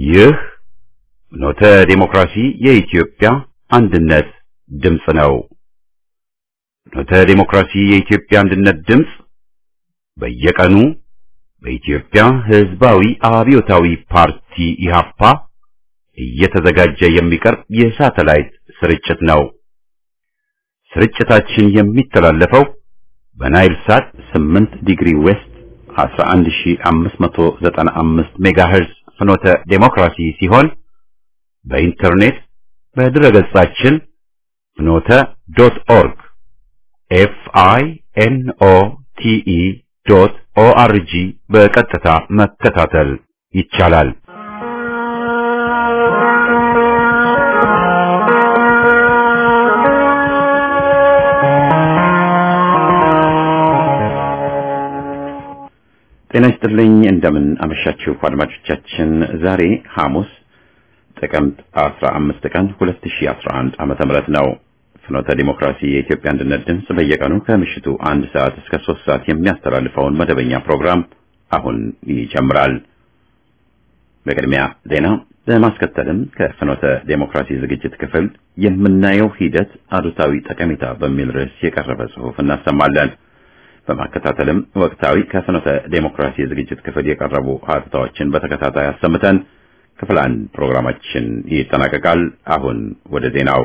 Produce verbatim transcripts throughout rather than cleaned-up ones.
ይህ ኖተ ዲሞክራሲ የኢትዮጵያ አንድነት ድምጽ ነው። ኖተ ዲሞክራሲ የኢትዮጵያ አንድነት ድምጽ በየቀኑ በኢትዮጵያ ሕዝባዊ አብዮታዊ ፓርቲ ኢህአፓ እየተዘጋጀ የሚቀርብ የሳተላይት ስርጭት ነው። ስርጭታችን የሚተላለፈው በናይል ሳት ስምንት ዲግሪ ዌስት አስራ አንድ ሺህ አምስት መቶ ዘጠና አምስት ሜጋሄርዝ ፍኖተ ዲሞክራሲ ሲሆን በኢንተርኔት በድረገጻችን ፍኖተ ዶት ኦርግ ኤፍ አይ ኤን ኦ ቲ ኢ ዶት ኦ አር ጂ በቀጥታ መከታተል ይቻላል። ጤና ይስጥልኝ እንደምን አመሻችሁ አድማጮቻችን። ዛሬ ሐሙስ ጥቅምት አስራ አምስት ቀን ሁለት ሺህ አስራ አንድ ዓመተ ምህረት ነው። ፍኖተ ዲሞክራሲ የኢትዮጵያ አንድነት ድምጽ በየቀኑ ከምሽቱ አንድ ሰዓት እስከ ሶስት ሰዓት የሚያስተላልፈውን መደበኛ ፕሮግራም አሁን ይጀምራል። በቅድሚያ ዜና፣ በማስከተልም ከፍኖተ ዲሞክራሲ ዝግጅት ክፍል የምናየው ሂደት አሉታዊ ጠቀሜታ በሚል ርዕስ የቀረበ ጽሑፍ እናሰማለን። በማከታተልም ወቅታዊ ከፍኖተ ዲሞክራሲ ዝግጅት ክፍል የቀረቡ ሀተታዎችን በተከታታይ አሰምተን ክፍል አንድ ፕሮግራማችን ይጠናቀቃል። አሁን ወደ ዜናው።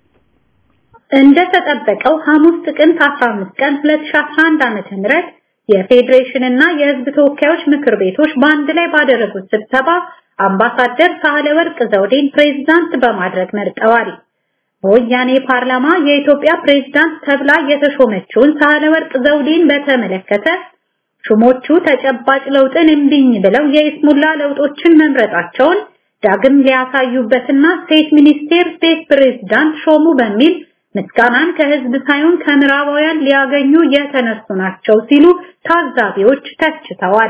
እንደተጠበቀው ሐሙስ ጥቅምት አስራ አምስት ቀን ሁለት ሺህ አስራ አንድ ዓመተ ምህረት የፌዴሬሽንና የሕዝብ ተወካዮች ምክር ቤቶች በአንድ ላይ ባደረጉት ስብሰባ አምባሳደር ሳህለወርቅ ዘውዴን ፕሬዝዳንት በማድረግ መርጠዋል። በወያኔ ፓርላማ የኢትዮጵያ ፕሬዝዳንት ተብላ የተሾመችውን ሳህለወርቅ ዘውዴን በተመለከተ ሹሞቹ ተጨባጭ ለውጥን እምቢኝ ብለው የኢስሙላ ለውጦችን መምረጣቸውን ዳግም ሊያሳዩበትና ስቴት ሚኒስቴር ስቴት ፕሬዝዳንት ሾሙ በሚል ምስጋናን ከህዝብ ሳይሆን ከምዕራባውያን ሊያገኙ የተነሱ ናቸው ሲሉ ታዛቢዎች ተችተዋል።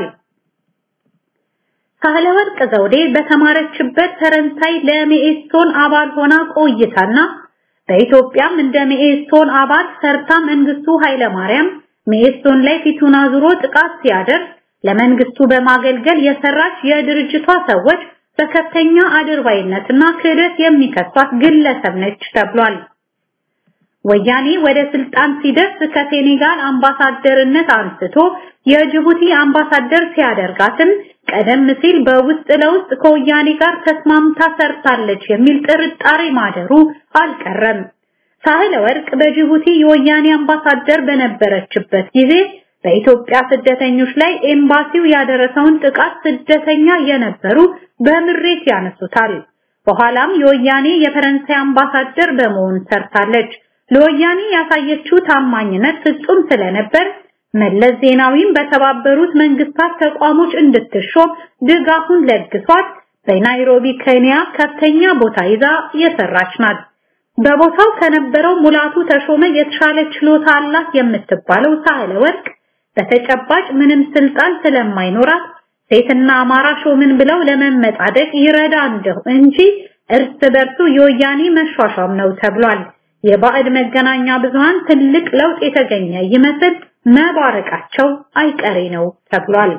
ሳህለወርቅ ዘውዴ በተማረችበት ፈረንሳይ ለሜኤሶን አባል ሆና ቆይታና በኢትዮጵያም እንደ ሜኤሶን አባል ሰርታ መንግስቱ ኃይለማርያም ሜኤሶን ላይ ፊቱን አዙሮ ጥቃት ሲያደርስ ለመንግስቱ በማገልገል የሰራች የድርጅቷ ሰዎች በከፍተኛ አድርባይነትና ክህደት የሚከሷት ግለሰብ ነች ተብሏል። ወያኔ ወደ ስልጣን ሲደርስ ከሴኔጋል አምባሳደርነት አንስቶ የጅቡቲ አምባሳደር ሲያደርጋትም ቀደም ሲል በውስጥ ለውስጥ ከወያኔ ጋር ተስማምታ ሰርታለች የሚል ጥርጣሬ ማደሩ አልቀረም። ሳህለወርቅ በጅቡቲ የወያኔ አምባሳደር በነበረችበት ጊዜ በኢትዮጵያ ስደተኞች ላይ ኤምባሲው ያደረሰውን ጥቃት ስደተኛ የነበሩ በምሬት ያነሱታል። በኋላም የወያኔ የፈረንሳይ አምባሳደር በመሆን ሰርታለች። ለወያኔ ያሳየችው ታማኝነት ፍጹም ስለነበር መለስ ዜናዊም በተባበሩት መንግስታት ተቋሞች እንድትሾም ድጋፉን ለግሷት በናይሮቢ ኬንያ ከፍተኛ ቦታ ይዛ የሰራች ናት። በቦታው ከነበረው ሙላቱ ተሾመ የተሻለ ችሎታ አላት የምትባለው ሳህለወርቅ በተጨባጭ ምንም ስልጣን ስለማይኖራት ሴትና አማራ ሾምን ብለው ለመመጻደቅ ይረዳ እንደው እንጂ እርስ በርሱ የወያኔ መሿሿም ነው ተብሏል። የባዕድ መገናኛ ብዙሃን ትልቅ ለውጥ የተገኘ ይመስል መባረቃቸው አይቀሬ ነው ተብሏል።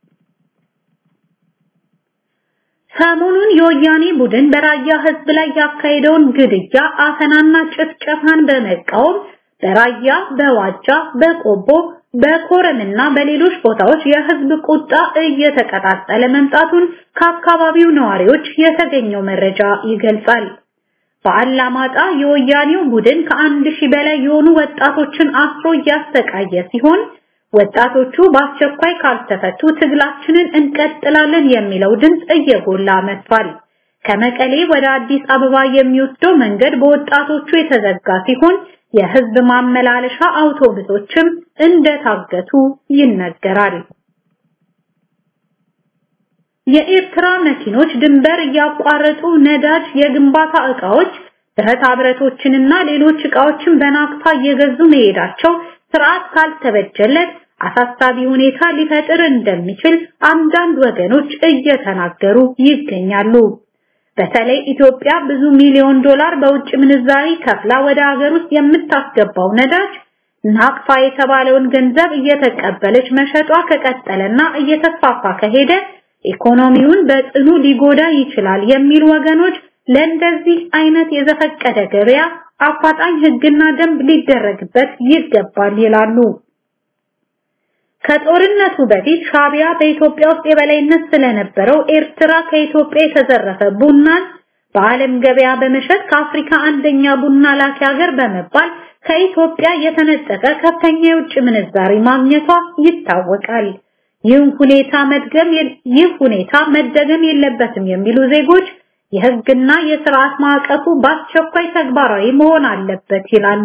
ሰሞኑን የወያኔ ቡድን በራያ ህዝብ ላይ ያካሄደውን ግድያ፣ አፈናና ጭፍጨፋን በመቃወም በራያ፣ በዋጃ፣ በቆቦ፣ በኮረምና በሌሎች ቦታዎች የህዝብ ቁጣ እየተቀጣጠለ መምጣቱን ከአካባቢው ነዋሪዎች የተገኘው መረጃ ይገልጻል። በአላማጣ የወያኔው ቡድን ከአንድ ሺህ በላይ የሆኑ ወጣቶችን አስሮ እያሰቃየ ሲሆን ወጣቶቹ በአስቸኳይ ካልተፈቱ ትግላችንን እንቀጥላለን የሚለው ድምጽ እየጎላ መጥቷል። ከመቀሌ ወደ አዲስ አበባ የሚወስደው መንገድ በወጣቶቹ የተዘጋ ሲሆን የህዝብ ማመላለሻ አውቶቡሶችም እንደታገቱ ይነገራል። የኤርትራ መኪኖች ድንበር ያቋረጡ ነዳጅ፣ የግንባታ ዕቃዎች፣ ብረታ ብረቶችንና ሌሎች ዕቃዎችን በናቅፋ እየገዙ መሄዳቸው ስርዓት ካልተበጀለት አሳሳቢ ሁኔታ ሊፈጥር እንደሚችል አንዳንድ ወገኖች እየተናገሩ ይገኛሉ። በተለይ ኢትዮጵያ ብዙ ሚሊዮን ዶላር በውጭ ምንዛሪ ከፍላ ወደ ሀገር ውስጥ የምታስገባው ነዳጅ ናቅፋ የተባለውን ገንዘብ እየተቀበለች መሸጧ ከቀጠለና እየተስፋፋ ከሄደ ኢኮኖሚውን በጽኑ ሊጎዳ ይችላል የሚሉ ወገኖች ለእንደዚህ አይነት የዘፈቀደ ገበያ አፋጣኝ ህግና ደንብ ሊደረግበት ይገባል ይላሉ። ከጦርነቱ በፊት ሻቢያ በኢትዮጵያ ውስጥ የበላይነት ስለነበረው ኤርትራ ከኢትዮጵያ የተዘረፈ ቡናን በዓለም ገበያ በመሸጥ ከአፍሪካ አንደኛ ቡና ላኪ ሀገር በመባል ከኢትዮጵያ የተነጠቀ ከፍተኛ የውጭ ምንዛሪ ማግኘቷ ይታወቃል። ይህ ሁኔታ መድገም ይህ ሁኔታ መደገም የለበትም የሚሉ ዜጎች የህግና የሥርዓት ማዕቀፉ በአስቸኳይ ተግባራዊ መሆን አለበት ይላሉ።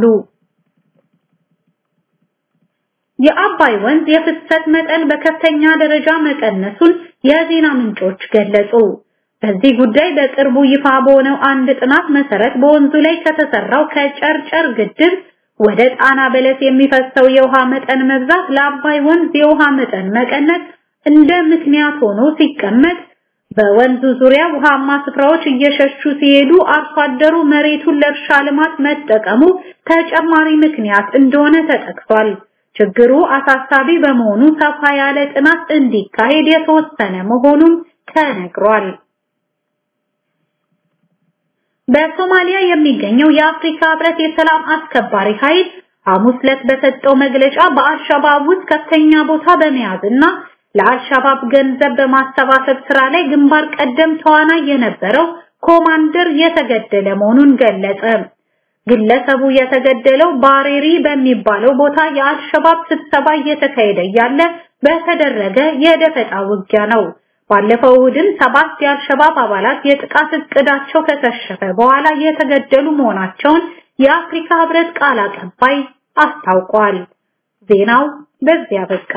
የአባይ ወንዝ የፍሰት መጠን በከፍተኛ ደረጃ መቀነሱን የዜና ምንጮች ገለጹ። በዚህ ጉዳይ በቅርቡ ይፋ በሆነው አንድ ጥናት መሰረት በወንዙ ላይ ከተሰራው ከጨርጨር ግድብ ወደ ጣና በለስ የሚፈሰው የውሃ መጠን መብዛት ለአባይ ወንዝ የውሃ መጠን መቀነስ እንደ ምክንያት ሆኖ ሲቀመጥ በወንዙ ዙሪያ ውሃማ ስፍራዎች እየሸሹ ሲሄዱ አርሶ አደሩ መሬቱን ለእርሻ ልማት መጠቀሙ ተጨማሪ ምክንያት እንደሆነ ተጠቅሷል። ችግሩ አሳሳቢ በመሆኑ ሰፋ ያለ ጥናት እንዲካሄድ የተወሰነ መሆኑን ተነግሯል። በሶማሊያ የሚገኘው የአፍሪካ ህብረት የሰላም አስከባሪ ኃይል ሐሙስ ዕለት በሰጠው መግለጫ በአልሸባብ ውስጥ ከፍተኛ ቦታ በመያዝና ለአልሸባብ ገንዘብ በማሰባሰብ ስራ ላይ ግንባር ቀደም ተዋናይ የነበረው ኮማንደር የተገደለ መሆኑን ገለጸ። ግለሰቡ የተገደለው ባሬሪ በሚባለው ቦታ የአልሸባብ ስብሰባ እየተካሄደ ያለ በተደረገ የደፈጣ ውጊያ ነው። ባለፈው እሁድም ሰባት የአልሸባብ አባላት የጥቃት እቅዳቸው ከከሸፈ በኋላ የተገደሉ መሆናቸውን የአፍሪካ ህብረት ቃል አቀባይ አስታውቋል። ዜናው በዚያ በቃ።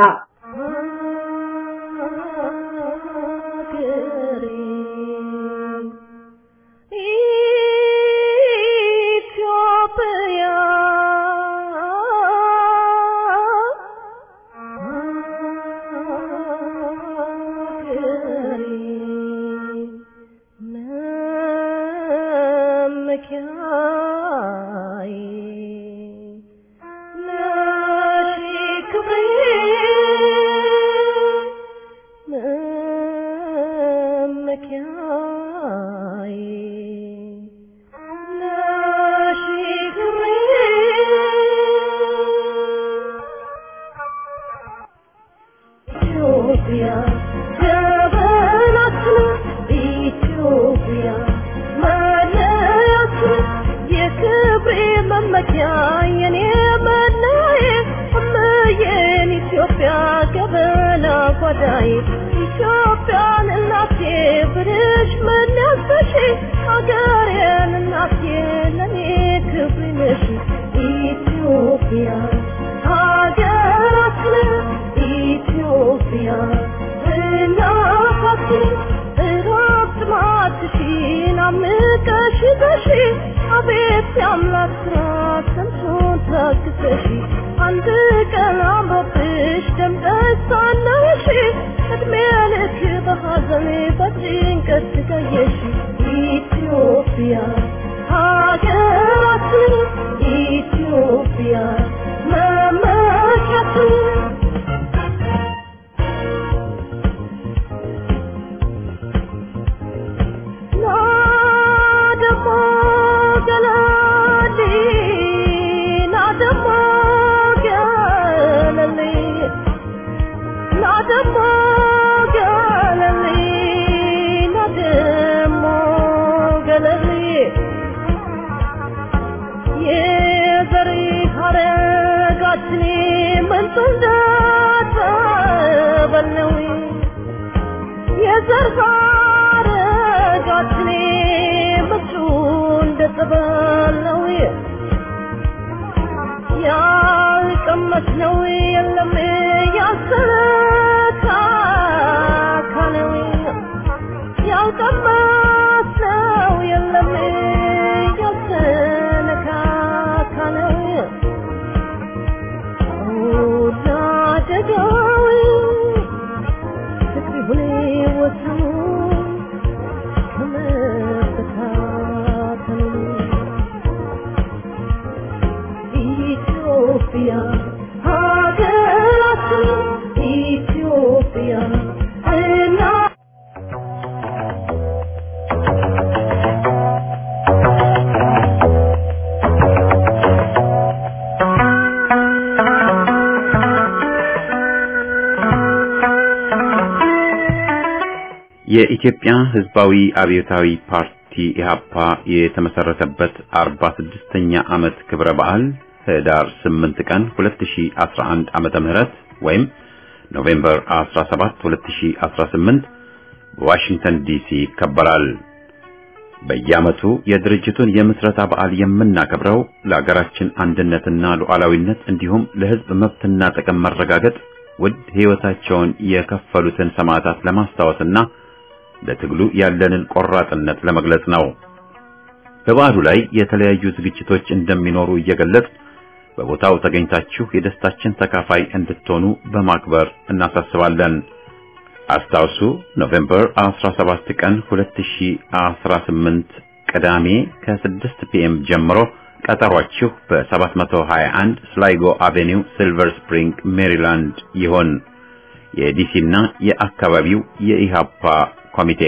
የኢትዮጵያ ሕዝባዊ አብዮታዊ ፓርቲ ኢህአፓ የተመሰረተበት አርባ ስድስተኛ ዓመት ክብረ በዓል ህዳር ስምንት ቀን ሁለት ሺህ አስራ አንድ ዓመተ ምህረት ወይም ኖቬምበር አስራ ሰባት ሁለት ሺህ አስራ ስምንት በዋሽንግተን ዲሲ ይከበራል። በየዓመቱ የድርጅቱን የምስረታ በዓል የምናከብረው ለሀገራችን አንድነትና ሉዓላዊነት እንዲሁም ለሕዝብ መብትና ጥቅም መረጋገጥ ውድ ሕይወታቸውን የከፈሉትን ሰማዕታት ለማስታወስና ለትግሉ ያለንን ቆራጥነት ለመግለጽ ነው። በበዓሉ ላይ የተለያዩ ዝግጅቶች እንደሚኖሩ እየገለጽ በቦታው ተገኝታችሁ የደስታችን ተካፋይ እንድትሆኑ በማክበር እናሳስባለን። አስታውሱ፣ ኖቬምበር አስራ ሰባት ቀን ሁለት ሺህ አስራ ስምንት ቅዳሜ ከስድስት ፒኤም ጀምሮ ቀጠሯችሁ በ721 ስላይጎ አቬኒው ሲልቨር ስፕሪንግ ሜሪላንድ ይሆን። የዲሲና የአካባቢው የኢሃፓ ኮሚቴ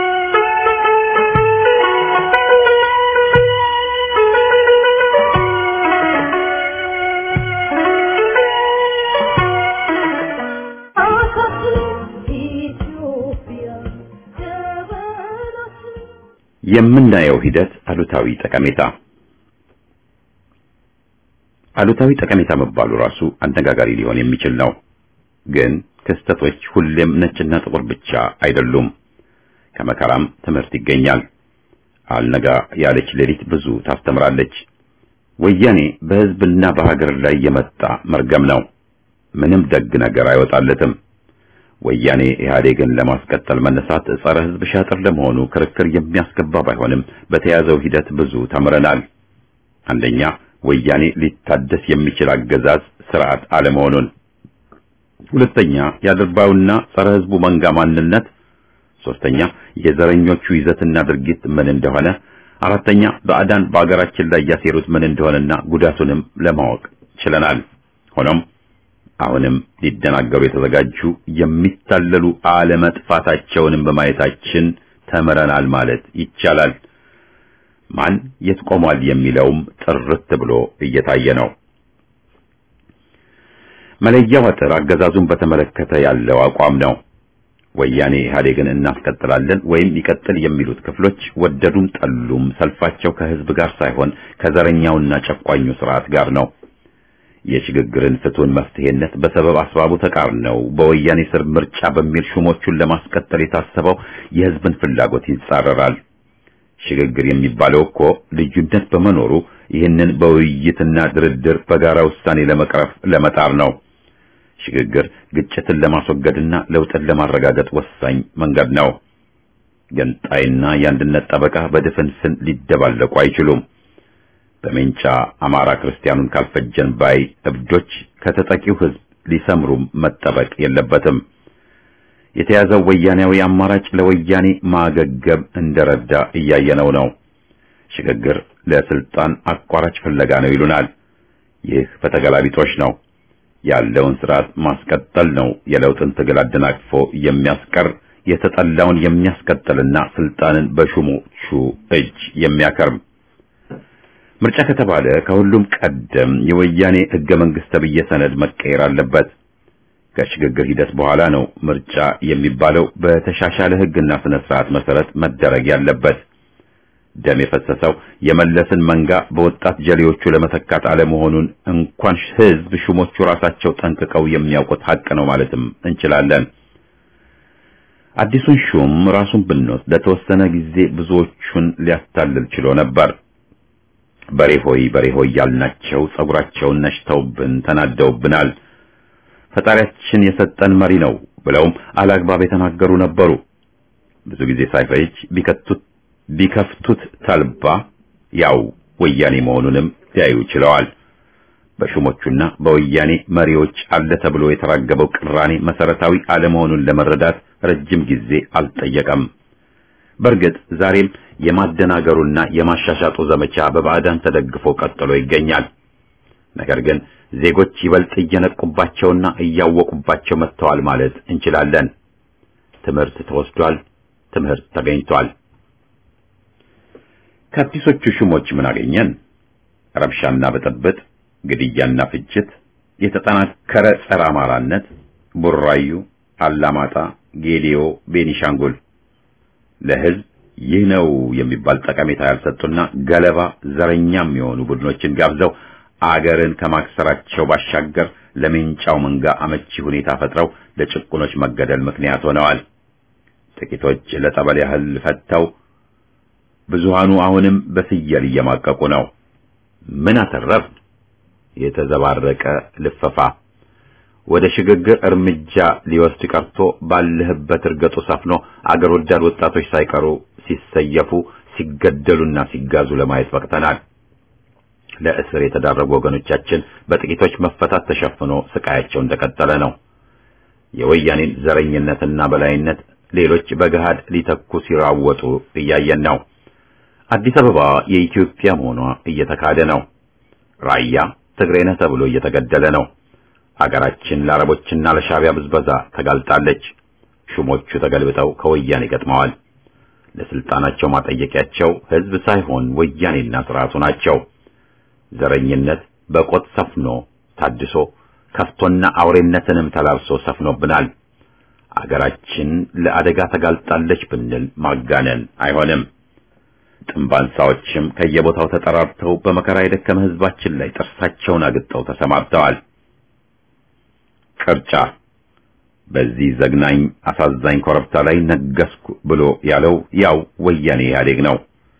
የምናየው ሂደት አሉታዊ ጠቀሜታ አሉታዊ ጠቀሜታ መባሉ ራሱ አነጋጋሪ ሊሆን የሚችል ነው። ግን ክስተቶች ሁሌም ነጭና ጥቁር ብቻ አይደሉም። ከመከራም ትምህርት ይገኛል። አልነጋ ያለች ሌሊት ብዙ ታስተምራለች። ወያኔ በሕዝብና በሀገር ላይ የመጣ መርገም ነው። ምንም ደግ ነገር አይወጣለትም። ወያኔ ኢህአዴግን ለማስቀጠል መነሳት ጸረ ሕዝብ ሻጥር ለመሆኑ ክርክር የሚያስገባ ባይሆንም በተያዘው ሂደት ብዙ ተምረናል። አንደኛ፣ ወያኔ ሊታደስ የሚችል አገዛዝ ስርዓት አለመሆኑን፣ ሁለተኛ ያድርባውና ጸረ ሕዝቡ መንጋ ማንነት፣ ሶስተኛ የዘረኞቹ ይዘትና ድርጊት ምን እንደሆነ፣ አራተኛ ባዕዳን በአገራችን ላይ ያሴሩት ምን እንደሆነና ጉዳቱንም ለማወቅ ችለናል። ሆኖም አሁንም ሊደናገሩ የተዘጋጁ የሚታለሉ አለመጥፋታቸውንም በማየታችን ተምረናል ማለት ይቻላል። ማን የት ቆሟል የሚለውም ጥርት ብሎ እየታየ ነው። መለያው አጥር አገዛዙን በተመለከተ ያለው አቋም ነው። ወያኔ ኢህአዴግን እናስቀጥላለን ወይም ይቀጥል የሚሉት ክፍሎች ወደዱም ጠሉም ሰልፋቸው ከህዝብ ጋር ሳይሆን ከዘረኛውና ጨቋኙ ስርዓት ጋር ነው። የሽግግርን ፍቱን መፍትሄነት በሰበብ አስባቡ ተቃርነው በወያኔ ስር ምርጫ በሚል ሹሞቹን ለማስቀጠል የታሰበው የህዝብን ፍላጎት ይጻረራል። ሽግግር የሚባለው እኮ ልዩነት በመኖሩ ይህንን በውይይትና ድርድር በጋራ ውሳኔ ለመቅረፍ ለመጣር ነው። ሽግግር ግጭትን ለማስወገድና ለውጥን ለማረጋገጥ ወሳኝ መንገድ ነው። ገንጣይና የአንድነት ጠበቃ በድፍንፍን ሊደባለቁ አይችሉም። በሜንጫ አማራ ክርስቲያኑን ካልፈጀን ባይ እብዶች ከተጠቂው ህዝብ ሊሰምሩም መጠበቅ የለበትም። የተያዘው ወያኔያዊ አማራጭ ለወያኔ ማገገብ እንደረዳ እያየነው ነው። ሽግግር ለስልጣን አቋራጭ ፍለጋ ነው ይሉናል። ይህ በተገላቢጦሽ ነው። ያለውን ስርዓት ማስቀጠል ነው የለውጥን ትግል አደናቅፎ የሚያስቀር የተጠላውን የሚያስቀጥልና ስልጣንን በሹሞቹ እጅ የሚያከርም። ምርጫ ከተባለ ከሁሉም ቀደም የወያኔ ህገ መንግስት ተብዬ ሰነድ መቀየር አለበት። ከሽግግር ሂደት በኋላ ነው ምርጫ የሚባለው በተሻሻለ ህግና ስነ ስርዓት መሰረት መደረግ ያለበት። ደም የፈሰሰው የመለስን መንጋ በወጣት ጀሌዎቹ ለመተካት አለመሆኑን እንኳን ህዝብ ሹሞቹ ራሳቸው ጠንቅቀው የሚያውቁት ሀቅ ነው ማለትም እንችላለን። አዲሱን ሹም ራሱን ብንወስድ ለተወሰነ ጊዜ ብዙዎቹን ሊያታልል ችሎ ነበር። በሬሆይ በሬሆይ ያልናቸው ጸጉራቸውን ነሽተውብን ተናደውብናል። ፈጣሪያችን የሰጠን መሪ ነው ብለውም አላግባብ የተናገሩ ነበሩ። ብዙ ጊዜ ሳይፈጅ ቢከቱት ቢከፍቱት ተልባ ያው ወያኔ መሆኑንም ሊያዩ ችለዋል። በሹሞቹና በወያኔ መሪዎች አለ ተብሎ የተራገበው ቅራኔ መሰረታዊ አለመሆኑን ለመረዳት ረጅም ጊዜ አልጠየቀም። በእርግጥ ዛሬም የማደናገሩና የማሻሻጡ ዘመቻ በባዕዳን ተደግፎ ቀጥሎ ይገኛል። ነገር ግን ዜጎች ይበልጥ እየነቁባቸውና እያወቁባቸው መጥተዋል ማለት እንችላለን። ትምህርት ተወስዷል። ትምህርት ተገኝቷል። ከአዲሶቹ ሹሞች ምን አገኘን? ረብሻና ብጥብጥ፣ ግድያና ፍጅት፣ የተጠናከረ ጸረ አማራነት፣ ቡራዩ፣ አላማጣ፣ ጌዲዮ፣ ቤኒሻንጉል ለህዝብ ይህ ነው የሚባል ጠቀሜታ ያልሰጡና ገለባ ዘረኛም የሆኑ ቡድኖችን ጋብዘው አገርን ከማክሰራቸው ባሻገር ለሜንጫው መንጋ አመቺ ሁኔታ ፈጥረው ለጭቁኖች መገደል ምክንያት ሆነዋል። ጥቂቶች ለጠበል ያህል ፈተው ብዙሃኑ አሁንም በፍየል እየማቀቁ ነው። ምን አተረፍ? የተዘባረቀ ልፈፋ ወደ ሽግግር እርምጃ ሊወስድ ቀርቶ ባለህበት እርገጡ ሰፍኖ አገር ወዳድ ወጣቶች ሳይቀሩ ሲሰየፉ ሲገደሉና ሲጋዙ ለማየት በቅተናል። ለእስር የተዳረጉ ወገኖቻችን በጥቂቶች መፈታት ተሸፍኖ ስቃያቸው እንደቀጠለ ነው። የወያኔን ዘረኝነትና በላይነት ሌሎች በገሃድ ሊተኩ ሲራወጡ እያየን ነው። አዲስ አበባ የኢትዮጵያ መሆኗ እየተካደ ነው። ራያ ትግሬ ነህ ተብሎ እየተገደለ ነው። አገራችን ለአረቦችና ለሻቢያ ብዝበዛ ተጋልጣለች። ሹሞቹ ተገልብጠው ከወያኔ ገጥመዋል። ለስልጣናቸው ማጠየቂያቸው ህዝብ ሳይሆን ወያኔና ስርዓቱ ናቸው። ዘረኝነት በቆጥ ሰፍኖ ታድሶ ከፍቶና አውሬነትንም ተላብሶ ሰፍኖብናል። አገራችን ለአደጋ ተጋልጣለች ብንል ማጋነን አይሆንም። ጥንባንሳዎችም ከየቦታው ተጠራርተው በመከራ የደከመ ህዝባችን ላይ ጥርሳቸውን አግጠው ተሰማርተዋል። ቅርጫ በዚህ ዘግናኝ አሳዛኝ ኮረብታ ላይ ነገስኩ ብሎ ያለው ያው ወያኔ ኢህአዴግ ነው።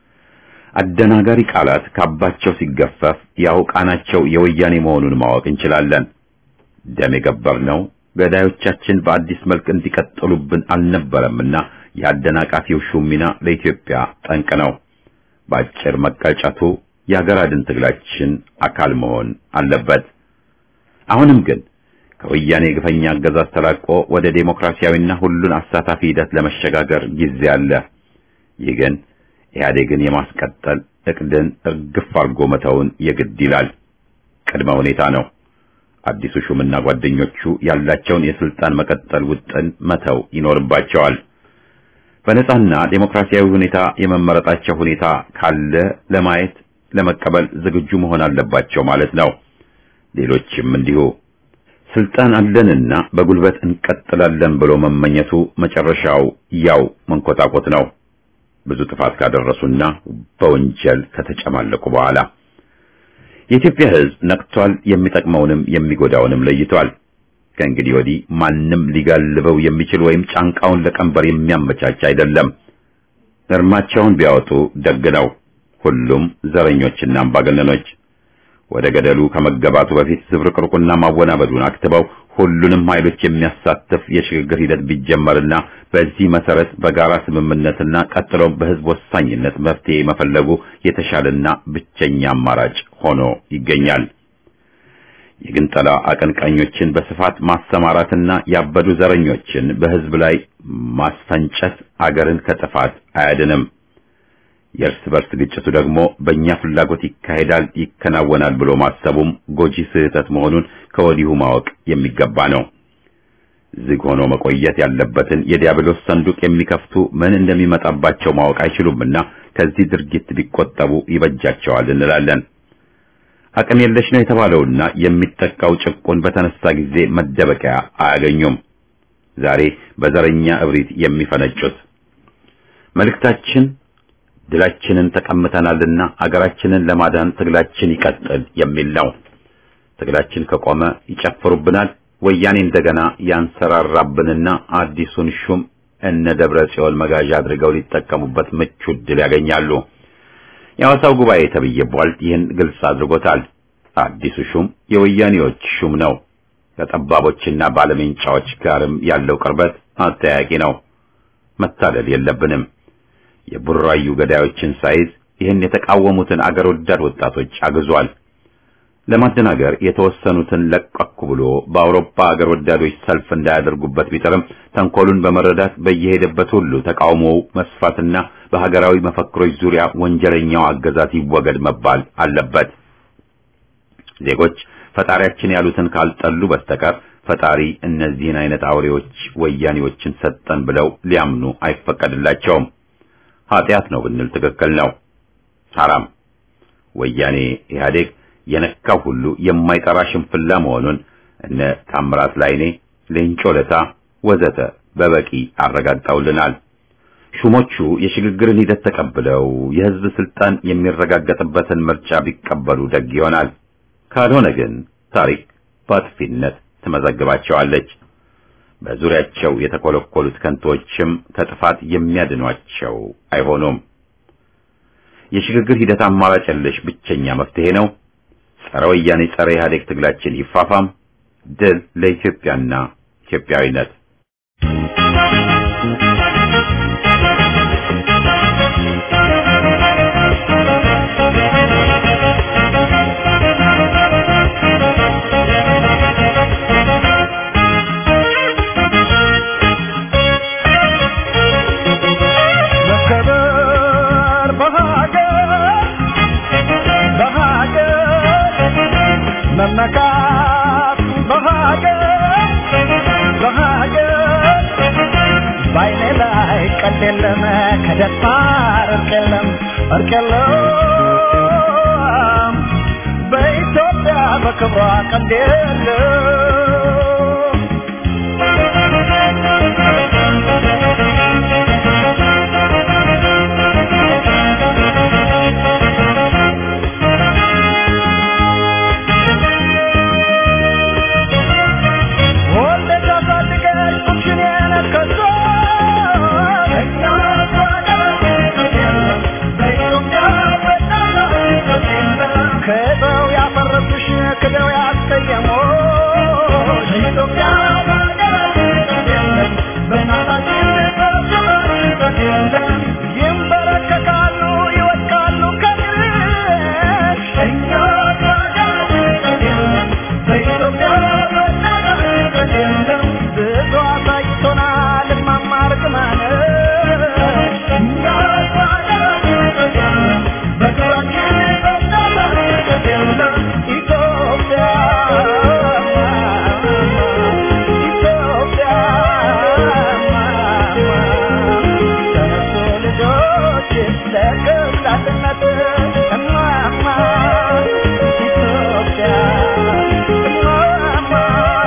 አደናጋሪ ቃላት ካባቸው ሲገፈፍ ያው ቃናቸው የወያኔ መሆኑን ማወቅ እንችላለን። ደም የገበርነው ገዳዮቻችን በአዲስ መልክ እንዲቀጥሉብን አልነበረምና ያደናቃፊው ሹሚና ለኢትዮጵያ ጠንቅ ነው። ባጭር መቀጨቱ የሀገር አድን ትግላችን አካል መሆን አለበት። አሁንም ግን ከወያኔ ግፈኛ አገዛዝ ተላቆ ወደ ዴሞክራሲያዊና ሁሉን አሳታፊ ሂደት ለመሸጋገር ጊዜ አለ። ይህ ግን ኢህአዴግን የማስቀጠል እቅድን እርግፍ አድርጎ መተውን የግድ ይላል። ቅድመ ሁኔታ ነው። አዲሱ ሹምና ጓደኞቹ ያላቸውን የስልጣን መቀጠል ውጥን መተው ይኖርባቸዋል። በነጻና ዴሞክራሲያዊ ሁኔታ የመመረጣቸው ሁኔታ ካለ ለማየት ለመቀበል ዝግጁ መሆን አለባቸው ማለት ነው። ሌሎችም እንዲሁ ስልጣን አለንና በጉልበት እንቀጥላለን ብሎ መመኘቱ መጨረሻው ያው መንኮታኮት ነው። ብዙ ጥፋት ካደረሱና በወንጀል ከተጨማለቁ በኋላ የኢትዮጵያ ሕዝብ ነቅቷል። የሚጠቅመውንም የሚጎዳውንም ለይቷል። ከእንግዲህ ወዲህ ማንም ሊጋልበው የሚችል ወይም ጫንቃውን ለቀንበር የሚያመቻች አይደለም። እርማቸውን ቢያወጡ ደግ ነው። ሁሉም ዘረኞችና አምባገነኖች ወደ ገደሉ ከመገባቱ በፊት ዝብርቅርቁና ማወናበዱን አክትበው ሁሉንም ኃይሎች የሚያሳትፍ የሽግግር ሂደት ቢጀመርና በዚህ መሰረት በጋራ ስምምነትና ቀጥሎም በህዝብ ወሳኝነት መፍትሄ መፈለጉ የተሻለና ብቸኛ አማራጭ ሆኖ ይገኛል። የግንጠላ አቀንቃኞችን በስፋት ማሰማራትና ያበዱ ዘረኞችን በህዝብ ላይ ማስፈንጨት አገርን ከጥፋት አያድንም። የእርስ በርስ ግጭቱ ደግሞ በእኛ ፍላጎት ይካሄዳል ይከናወናል ብሎ ማሰቡም ጎጂ ስህተት መሆኑን ከወዲሁ ማወቅ የሚገባ ነው። ዝግ ሆኖ መቆየት ያለበትን የዲያብሎስ ሰንዱቅ የሚከፍቱ ምን እንደሚመጣባቸው ማወቅ አይችሉምና ከዚህ ድርጊት ሊቆጠቡ ይበጃቸዋል እንላለን። አቅም የለሽ ነው የተባለውና የሚጠቃው ጭቁን በተነሳ ጊዜ መደበቂያ አያገኙም። ዛሬ በዘረኛ እብሪት የሚፈነጩት መልእክታችን ድላችንን ተቀምተናልና አገራችንን ለማዳን ትግላችን ይቀጥል የሚል ነው። ትግላችን ከቆመ ይጨፍሩብናል። ወያኔ እንደገና ያንሰራራብንና አዲሱን ሹም እነ ደብረ ጽዮን መጋዣ አድርገው ሊጠቀሙበት ምቹ ዕድል ያገኛሉ። የሐዋሳው ጉባኤ ተብዬቧል ይህን ግልጽ አድርጎታል። አዲሱ ሹም የወያኔዎች ሹም ነው። ከጠባቦችና ባለሜንጫዎች ጋርም ያለው ቅርበት አጠያቂ ነው። መታለል የለብንም። የቡራዩ ገዳዮችን ሳይዝ ይህን የተቃወሙትን አገር ወዳድ ወጣቶች አግዟል። ለማደናገር የተወሰኑትን ለቀኩ ብሎ በአውሮፓ አገር ወዳዶች ሰልፍ እንዳያደርጉበት ቢጠርም ተንኮሉን በመረዳት በየሄደበት ሁሉ ተቃውሞው መስፋትና በሀገራዊ መፈክሮች ዙሪያ ወንጀለኛው አገዛዝ ይወገድ መባል አለበት። ዜጎች ፈጣሪያችን ያሉትን ካልጠሉ በስተቀር ፈጣሪ እነዚህን አይነት አውሬዎች ወያኔዎችን ሰጠን ብለው ሊያምኑ አይፈቀድላቸውም። ኃጢአት ነው ብንል ትክክል ነው። ሐራም ወያኔ ኢህአዴግ የነካው ሁሉ የማይጠራ ሽንፍላ መሆኑን እነ ታምራት ላይኔ፣ ሌንጮ ለታ ወዘተ በበቂ አረጋግጠውልናል። ሹሞቹ የሽግግርን ሂደት ተቀብለው የህዝብ ስልጣን የሚረጋገጥበትን ምርጫ ቢቀበሉ ደግ ይሆናል። ካልሆነ ግን ታሪክ በአጥፊነት ትመዘግባቸዋለች። በዙሪያቸው የተኮለኮሉት ከንቶችም ከጥፋት የሚያድኗቸው አይሆኑም። የሽግግር ሂደት አማራጭ የለሽ ብቸኛ መፍትሄ ነው። ጸረ ወያኔ ጸረ ኢህአዴግ ትግላችን ይፋፋም። ድል ለኢትዮጵያና ኢትዮጵያዊነት። መመካት በሀገር በሀገር ባይኔ ላይ ቀልድ የለም ከደፋር እርቅ የለም እርቅ የለም በኢትዮጵያ በክብሯ ቀልድ የለም ክደው ያስቀየሞሽ ኢትዮጵያ ይንበረከካሉ ይወድቃሉ ከግርሽ እኛ በኢትዮጵያ ብዙ አሳይቶናል እማማ እርግማነሽ እኛ በክብራችን ኢትዮጵያ ኢትዮጵያ ተነሱ ልጆች ለክብራትነት እማማ ኢትዮጵያ እማማ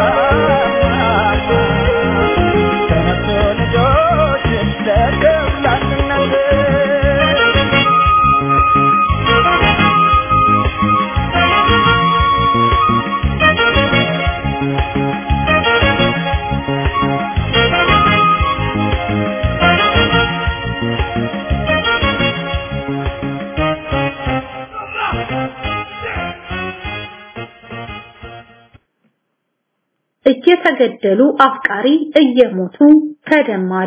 ተነሱ ልጆች ለክብራትነት እየተገደሉ አፍቃሪ እየሞቱ ተደማሪ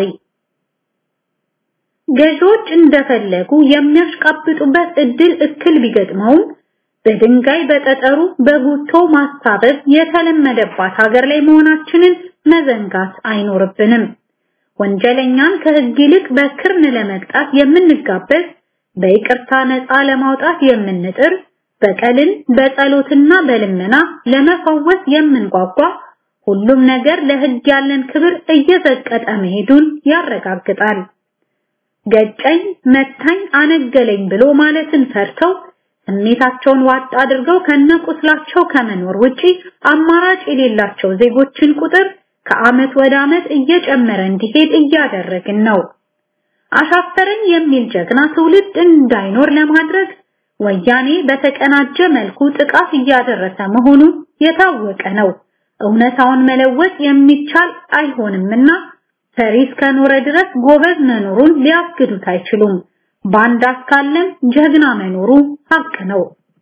ገዦች እንደፈለጉ የሚያሽቃብጡበት እድል እክል ቢገጥመው በድንጋይ በጠጠሩ በጉቶ ማስታበብ የተለመደባት ሀገር ላይ መሆናችንን መዘንጋት አይኖርብንም። ወንጀለኛን ከህግ ይልቅ በክርን ለመቅጣት የምንጋበዝ፣ በይቅርታ ነፃ ለማውጣት የምንጥር፣ በቀልን በጸሎትና በልመና ለመፈወስ የምንጓጓ ሁሉም ነገር ለህግ ያለን ክብር እየዘቀጠ መሄዱን ያረጋግጣል። ገጨኝ መታኝ አነገለኝ ብሎ ማለትን ፈርተው ስሜታቸውን ዋጥ አድርገው ከነቁስላቸው ከመኖር ውጪ አማራጭ የሌላቸው ዜጎችን ቁጥር ከአመት ወደ አመት እየጨመረ እንዲሄድ እያደረግን ነው። አሻፈረኝ የሚል ጀግና ትውልድ እንዳይኖር ለማድረግ ወያኔ በተቀናጀ መልኩ ጥቃት እያደረሰ መሆኑ የታወቀ ነው። እውነታውን መለወጥ የሚቻል አይሆንምና ፈሪስ ከኖረ ድረስ ጎበዝ መኖሩን ሊያስገዱት አይችሉም። ባንዳ ካለም ጀግና መኖሩ ሀቅ ነው።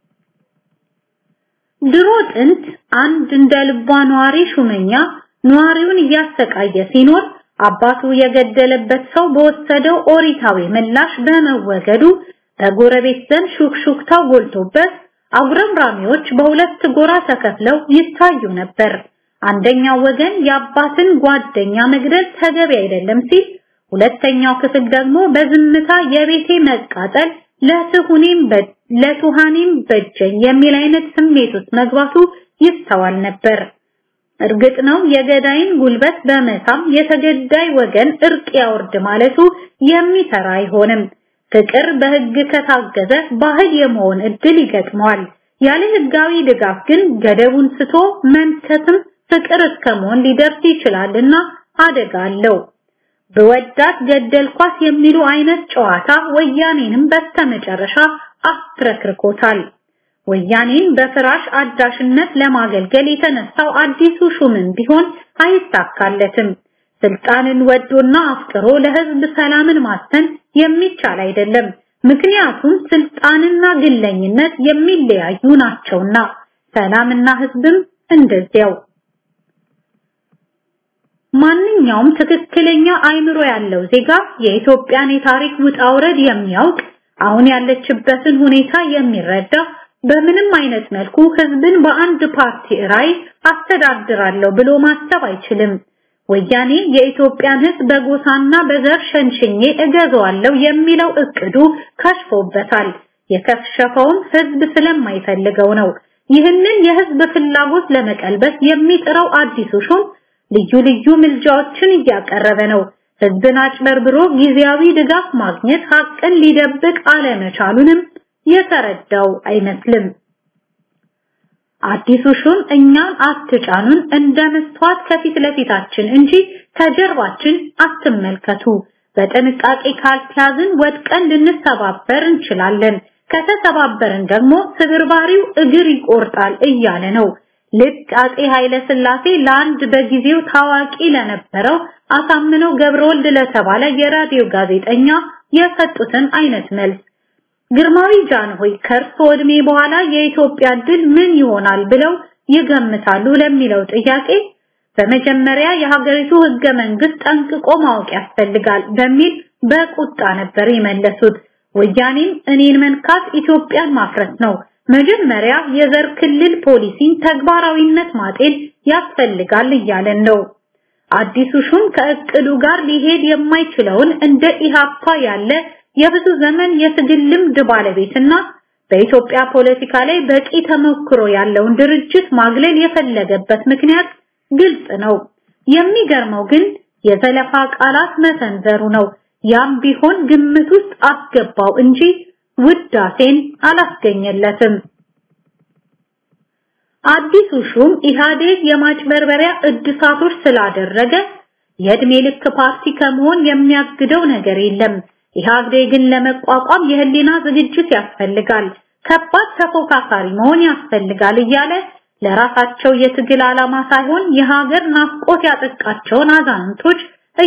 ድሮ ጥንት አንድ እንደ ልቧ ነዋሪ ሹመኛ ነዋሪውን እያሰቃየ ሲኖር አባቱ የገደለበት ሰው በወሰደው ኦሪታዊ ምላሽ በመወገዱ በጎረቤት ዘንድ ሹክሹክታው ጎልቶበት አጉረምራሚዎች በሁለት ጎራ ተከፍለው ይታዩ ነበር። አንደኛው ወገን የአባትን ጓደኛ መግደል ተገቢ አይደለም ሲል፣ ሁለተኛው ክፍል ደግሞ በዝምታ የቤቴ መቃጠል ለትሁኔም ለቱሃኔም በጀኝ የሚል አይነት ስሜት ውስጥ መግባቱ ይስተዋል ነበር። እርግጥ ነው የገዳይን ጉልበት በመሳም የተገዳይ ወገን እርቅ ያወርድ ማለቱ የሚሰራ አይሆንም። ፍቅር በህግ ከታገዘ ባህል የመሆን እድል ይገጥመዋል። ያለ ህጋዊ ድጋፍ ግን ገደቡን ስቶ መንከትም ፍቅር እስከመሆን ሊደርስ ይችላልና አደጋ አለው። በወዳት ገደልኳት የሚሉ አይነት ጨዋታ ወያኔንም በስተመጨረሻ አፍረክርኮታል። ወያኔን በፍራሽ አዳሽነት ለማገልገል የተነሳው አዲሱ ሹምን ቢሆን አይሳካለትም። ስልጣንን ወዶና አፍቅሮ ለህዝብ ሰላምን ማስተን የሚቻል አይደለም። ምክንያቱም ስልጣንና ግለኝነት የሚለያዩ ናቸውና፣ ሰላምና ህዝብም እንደዚያው። ማንኛውም ትክክለኛ አይምሮ ያለው ዜጋ የኢትዮጵያን የታሪክ ውጣ ውረድ የሚያውቅ አሁን ያለችበትን ሁኔታ የሚረዳ በምንም አይነት መልኩ ህዝብን በአንድ ፓርቲ ራይ አስተዳድራለሁ ብሎ ማሰብ አይችልም። ወያኔ የኢትዮጵያን ህዝብ በጎሳና በዘር ሸንሽኜ እገዛዋለሁ የሚለው እቅዱ ከሽፎበታል። የከሸፈውም ህዝብ ስለማይፈልገው ነው። ይህንን የህዝብ ፍላጎት ለመቀልበስ የሚጥረው አዲሱ ሹም ልዩ ልዩ ምልጃዎችን እያቀረበ ነው። ህዝብን አጭበርብሮ ጊዜያዊ ድጋፍ ማግኘት ሀቅን ሊደብቅ አለመቻሉንም የተረዳው አይመስልም። አዲሱ ሹም እኛን አትጫኑን እንደ መስተዋት ከፊት ለፊታችን እንጂ ከጀርባችን አትመልከቱ፣ በጥንቃቄ ካልተያዝን ወድቀን ልንሰባበር እንችላለን፣ ከተሰባበርን ደግሞ ስብርባሪው እግር ይቆርጣል እያለ ነው። ልክ አፄ ኃይለ ሥላሴ ለአንድ በጊዜው ታዋቂ ለነበረው አሳምነው ገብረወልድ ለተባለ የራዲዮ ጋዜጠኛ የሰጡትን አይነት መልስ ግርማዊ ጃንሆይ ከርሶ እድሜ በኋላ የኢትዮጵያ ድል ምን ይሆናል ብለው ይገምታሉ ለሚለው ጥያቄ በመጀመሪያ የሀገሪቱ ህገ መንግስት ጠንቅቆ ማወቅ ያስፈልጋል በሚል በቁጣ ነበር የመለሱት። ወያኔም እኔን መንካት ኢትዮጵያን ማፍረስ ነው፣ መጀመሪያ የዘር ክልል ፖሊሲን ተግባራዊነት ማጤን ያስፈልጋል እያለን ነው። አዲሱ ሹም ከእቅዱ ጋር ሊሄድ የማይችለውን እንደ ኢሃፓ ያለ የብዙ ዘመን የትግል ልምድ ባለቤትና በኢትዮጵያ ፖለቲካ ላይ በቂ ተሞክሮ ያለውን ድርጅት ማግለል የፈለገበት ምክንያት ግልጽ ነው። የሚገርመው ግን የዘለፋ ቃላት መሰንዘሩ ነው። ያም ቢሆን ግምት ውስጥ አስገባው እንጂ ውዳሴን አላስገኘለትም። አዲሱ ሹም ኢህአዴግ የማጭበርበሪያ እድሳቶች ስላደረገ የእድሜ ልክ ፓርቲ ከመሆን የሚያግደው ነገር የለም። ኢህአዴግን ለመቋቋም የህሊና ዝግጅት ያስፈልጋል፣ ከባድ ተፎካካሪ መሆን ያስፈልጋል እያለ ለራሳቸው የትግል ዓላማ ሳይሆን የሀገር ናፍቆት ያጠቃቸውን አዛንቶች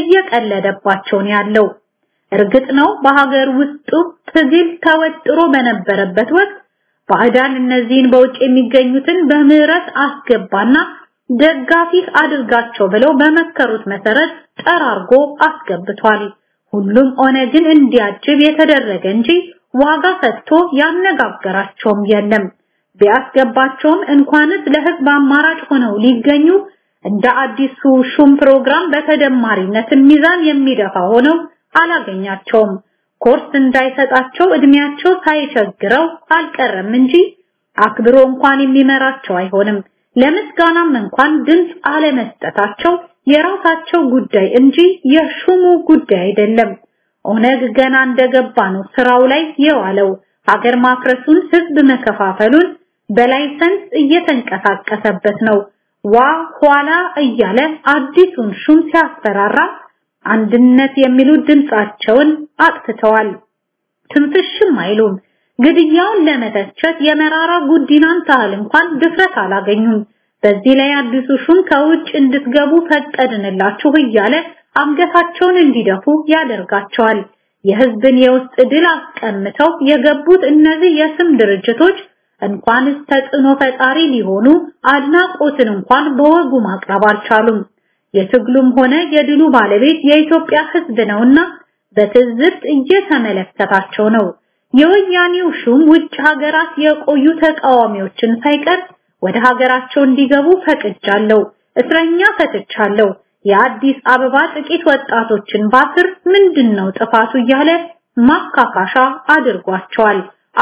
እየቀለደባቸው ነው ያለው። እርግጥ ነው በሀገር ውስጡ ትግል ተወጥሮ በነበረበት ወቅት ባዕዳን እነዚህን በውጭ የሚገኙትን በምህረት አስገባና ደጋፊ አድርጋቸው ብለው በመከሩት መሰረት ጠራርጎ አስገብቷል። ሁሉም ኦነግን እንዲያጅብ የተደረገ እንጂ ዋጋ ሰጥቶ ያነጋገራቸውም የለም። ቢያስገባቸውም እንኳንስ ለህዝብ አማራጭ ሆነው ሊገኙ እንደ አዲሱ ሹም ፕሮግራም በተደማሪነት ሚዛን የሚደፋ ሆነው አላገኛቸውም። ኮርስ እንዳይሰጣቸው እድሜያቸው ሳይቸግረው አልቀረም እንጂ አክብሮ እንኳን የሚመራቸው አይሆንም። ለምስጋናም እንኳን ድምጽ አለመስጠታቸው የራሳቸው ጉዳይ እንጂ የሹሙ ጉዳይ አይደለም። ኦነግ ገና እንደገባ ነው ስራው ላይ የዋለው። ሀገር ማፍረሱን፣ ህዝብ መከፋፈሉን በላይሰንስ እየተንቀሳቀሰበት ነው። ዋ ኋላ እያለ አዲሱን ሹም ሲያስፈራራ አንድነት የሚሉ ድምጻቸውን አጥፍተዋል። ትንፍሽም አይሉም። ግድያውን ለመተቸት የመራራ ጉዲናን ታህል እንኳን ድፍረት አላገኙም። በዚህ ላይ አዲሱ ሹም ከውጭ እንድትገቡ ፈቀድንላችሁ እያለ አንገታቸውን እንዲደፉ ያደርጋቸዋል። የህዝብን የውስጥ ድል አስቀምተው የገቡት እነዚህ የስም ድርጅቶች እንኳንስ ተጽዕኖ ፈጣሪ ሊሆኑ አድናቆትን እንኳን በወጉ ማቅረብ አልቻሉም። የትግሉም ሆነ የድሉ ባለቤት የኢትዮጵያ ህዝብ ነውና በትዝብት እየተመለከታቸው ነው። የወያኔው ሹም ውጭ ሀገራት የቆዩ ተቃዋሚዎችን ሳይቀር ወደ ሀገራቸው እንዲገቡ ፈቅጃለሁ፣ እስረኛ ፈትቻለሁ፣ የአዲስ አበባ ጥቂት ወጣቶችን ባስር ምንድነው ጥፋቱ እያለ ማካካሻ አድርጓቸዋል፣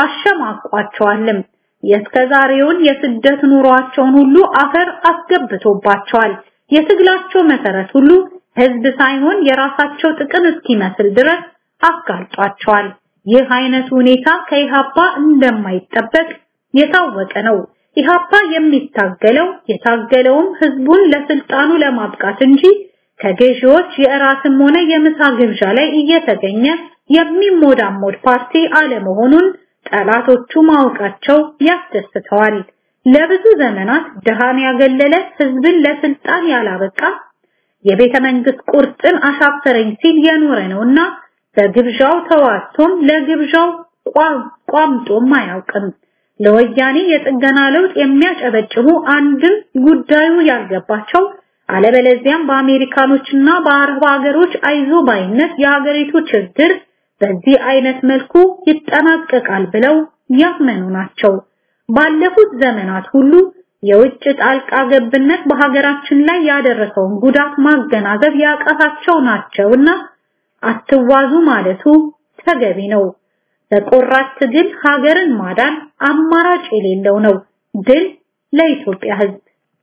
አሸማቋቸዋልም። የስከዛሬውን የስደት ኑሯቸውን ሁሉ አፈር አስገብቶባቸዋል። የትግላቸው መሰረት ሁሉ ህዝብ ሳይሆን የራሳቸው ጥቅም እስኪመስል ድረስ አጋልጧቸዋል። ይህ አይነት ሁኔታ ከኢሃፓ እንደማይጠበቅ የታወቀ ነው። ኢሃፓ የሚታገለው የታገለውም ህዝቡን ለስልጣኑ ለማብቃት እንጂ ከገዢዎች የእራትም ሆነ የምሳ ግብዣ ላይ እየተገኘ የሚሞዳሞድ ፓርቲ አለመሆኑን ጠላቶቹ ማወቃቸው ያስደስተዋል። ለብዙ ዘመናት ድሃን ያገለለ ህዝብን ለስልጣን ያላበቃ የቤተ መንግስት ቁርጥን አሻፈረኝ ሲል የኖረ ነውና በግብዣው ተዋቶም ለግብዣው ቋምጦም አያውቅም። ለወያኔ የጥገና ለውጥ የሚያጨበጭቡ አንድም ጉዳዩ ያልገባቸው አለበለዚያም በአሜሪካኖችና በአረብ ሀገሮች አይዞ ባይነት የሀገሪቱ ችግር በዚህ አይነት መልኩ ይጠናቀቃል ብለው ያመኑ ናቸው። ባለፉት ዘመናት ሁሉ የውጭ ጣልቃ ገብነት በሀገራችን ላይ ያደረሰውን ጉዳት ማገናዘብ ያቃታቸው ናቸውና አትዋዙ ማለቱ ተገቢ ነው። በቆራጥ ትግል ሀገርን ማዳን አማራጭ የሌለው ነው። ድል ለኢትዮጵያ ሕዝብ።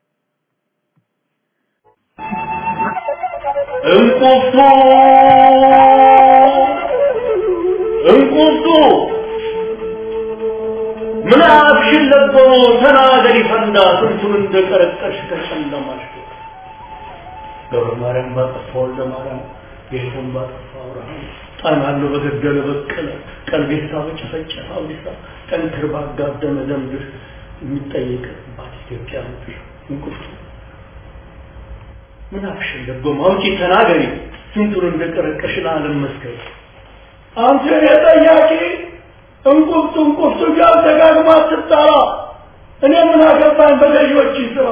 እንቁርቱ እንቁርቱ ምን አፍሽን ለቦ ተናገሪ ፈንዳ ስንቱን እንደቀረቀሽ ተጨለማሽ ገብረ ማርያም ባጠፋው ለማርያም ጌታን ባጠፋው አብርሃም ጣናሉ በገደለ በቀለ ቀልቤሳ በጨፈጨፈ አውዲሳ ጠንክር ባጋደመ ደምድር የሚጠየቅባት ኢትዮጵያ ምድር እንቁርቱ ምን አፍሽን ለቦ ማውጪ ተናገሪ ስንቱን እንደቀረቀሽ ለዓለም መስከረ አንተ የጠያቂ እንቁርቱ እንቁርቱ ጋር ደጋግማ ትጣራ እኔ ምን አገባኝ በገዢዎች ስራ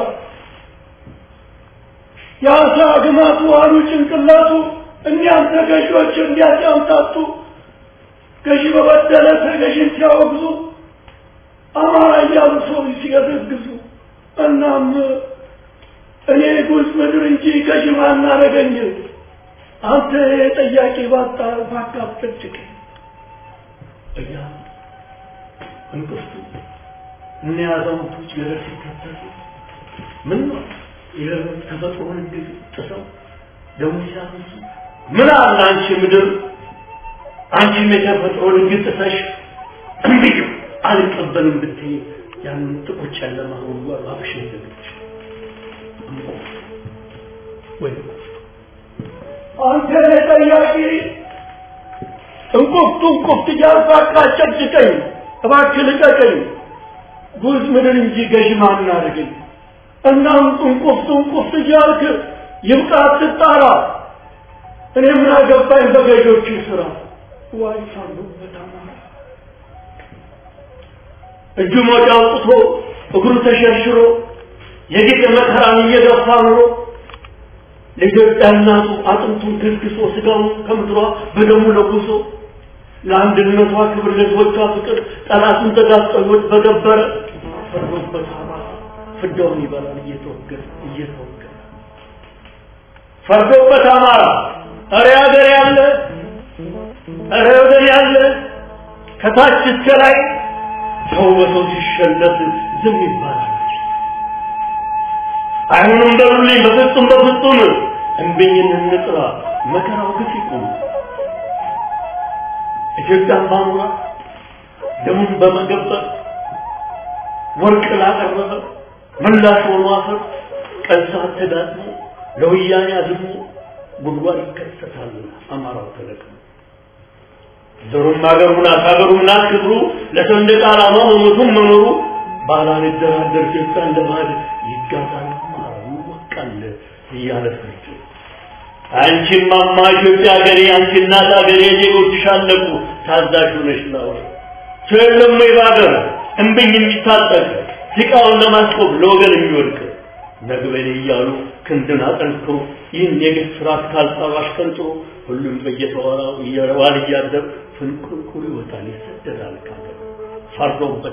ያሳ ግማቱ አሉ ጭንቅላቱ እኛም ተገዢዎች እንዲያጫምታቱ ገዢ በበደለ ተገዢን ሲያወግዙ አማራ እያሉ ሰው ሲገዘግዙ እናም እኔ ጉዝ ምድር እንጂ ገዢ ማን አረገኝ አንተ ጠያቂ ባጣ ባካፍጭቅ እያ እንቁርቱ እነ ያዛውንቶች ገደል ሲከተሉ ምን ነው የተፈጥሮን ግብ ጥሰው ደሞ ሲያነሱ ምን አለ አንቺ ምድር አንቺ የተፈጥሮን ግብ ጥሰሽ እንዴ አልቀበልም ብትይ ያን ጥቁር ጨለማ ሁሉ አባብሽ እንደልሽ ወይ አንተ ለጠያቂ እንቁርቱ እንቁርቱ ያልፋቃ ጨጭቀኝ እባክህ ልቀቀኝ ጉዝ ምድር እንጂ ገዢ ማን አደረገኝ እናም እንቁርቱ እንቁርቱ ያልክ ይብቃ ትጣራ እኔ ምን አገባኝ በገዢዎቹ ስራ ዋይ ሳሉ በታማራ እጁ ሞጫ አውጥቶ እግሩ ተሸርሽሮ የጌጥ መከራን እየደፋ ኖሮ ለኢትዮጵያ እናቱ አጥንቱን ከስክሶ ስጋውን ከምድሯ በደሙ ለጉሶ ለአንድነቷ ክብር ለሕዝቦቿ ፍቅር ጠላቱን ተጋፍጦት በገበረ ፈርዶበት አማራ ፍዳውን ይበላል እየተወገረ እየተወገረ ፈርዶበት አማራ አረ ሀገር ያለ አረ ወገን ያለ ከታች እስከ ላይ ሰው በሰው ሲሸለት ዝም ይባላል። አይሁንም በሉልኝ በፍጹም በፍጹም እንብኝን እንጥራ መከራው ግፍ ይቁም ኢትዮጵያን ባኑራ ደሙን በመገበር ወርቅ ላቀረበ ምላሽ ሆኖ አፈር ቀንሳት ተዳጥሞ ለወያኔ አዝሞ ጉድጓድ ይከሰታል አማራው ተለቅሞ ዘሩም አገሩና አገሩና ክብሩ ለሰንደቅ ዓላማ መሞቱም መኖሩ ባላን ደራደር ኢትዮጵያ እንደማድ ይጋዛል ማሩ ወቃል ይያለፈች አንቺም ማማ ኢትዮጵያ ሀገሬ አንቺ እናት ሀገሬ ዜጎችሽ አለቁ ታዛዥ ነሽ ነው ስለለም ይባገር እንብኝ የሚታጠቅ ሲቃውን ለማስቆም ለወገን የሚወድቅ ነግበኔ እያሉ ክንድን አጠንክሮ ይህን የግፍ ስርዓት ካልጣባሽ ከንጥሮ ሁሉም በየተዋራው እየዋል እያደር ፍንቁልቁል ይወጣል ይሰደዳል ካገር ፈርዶበት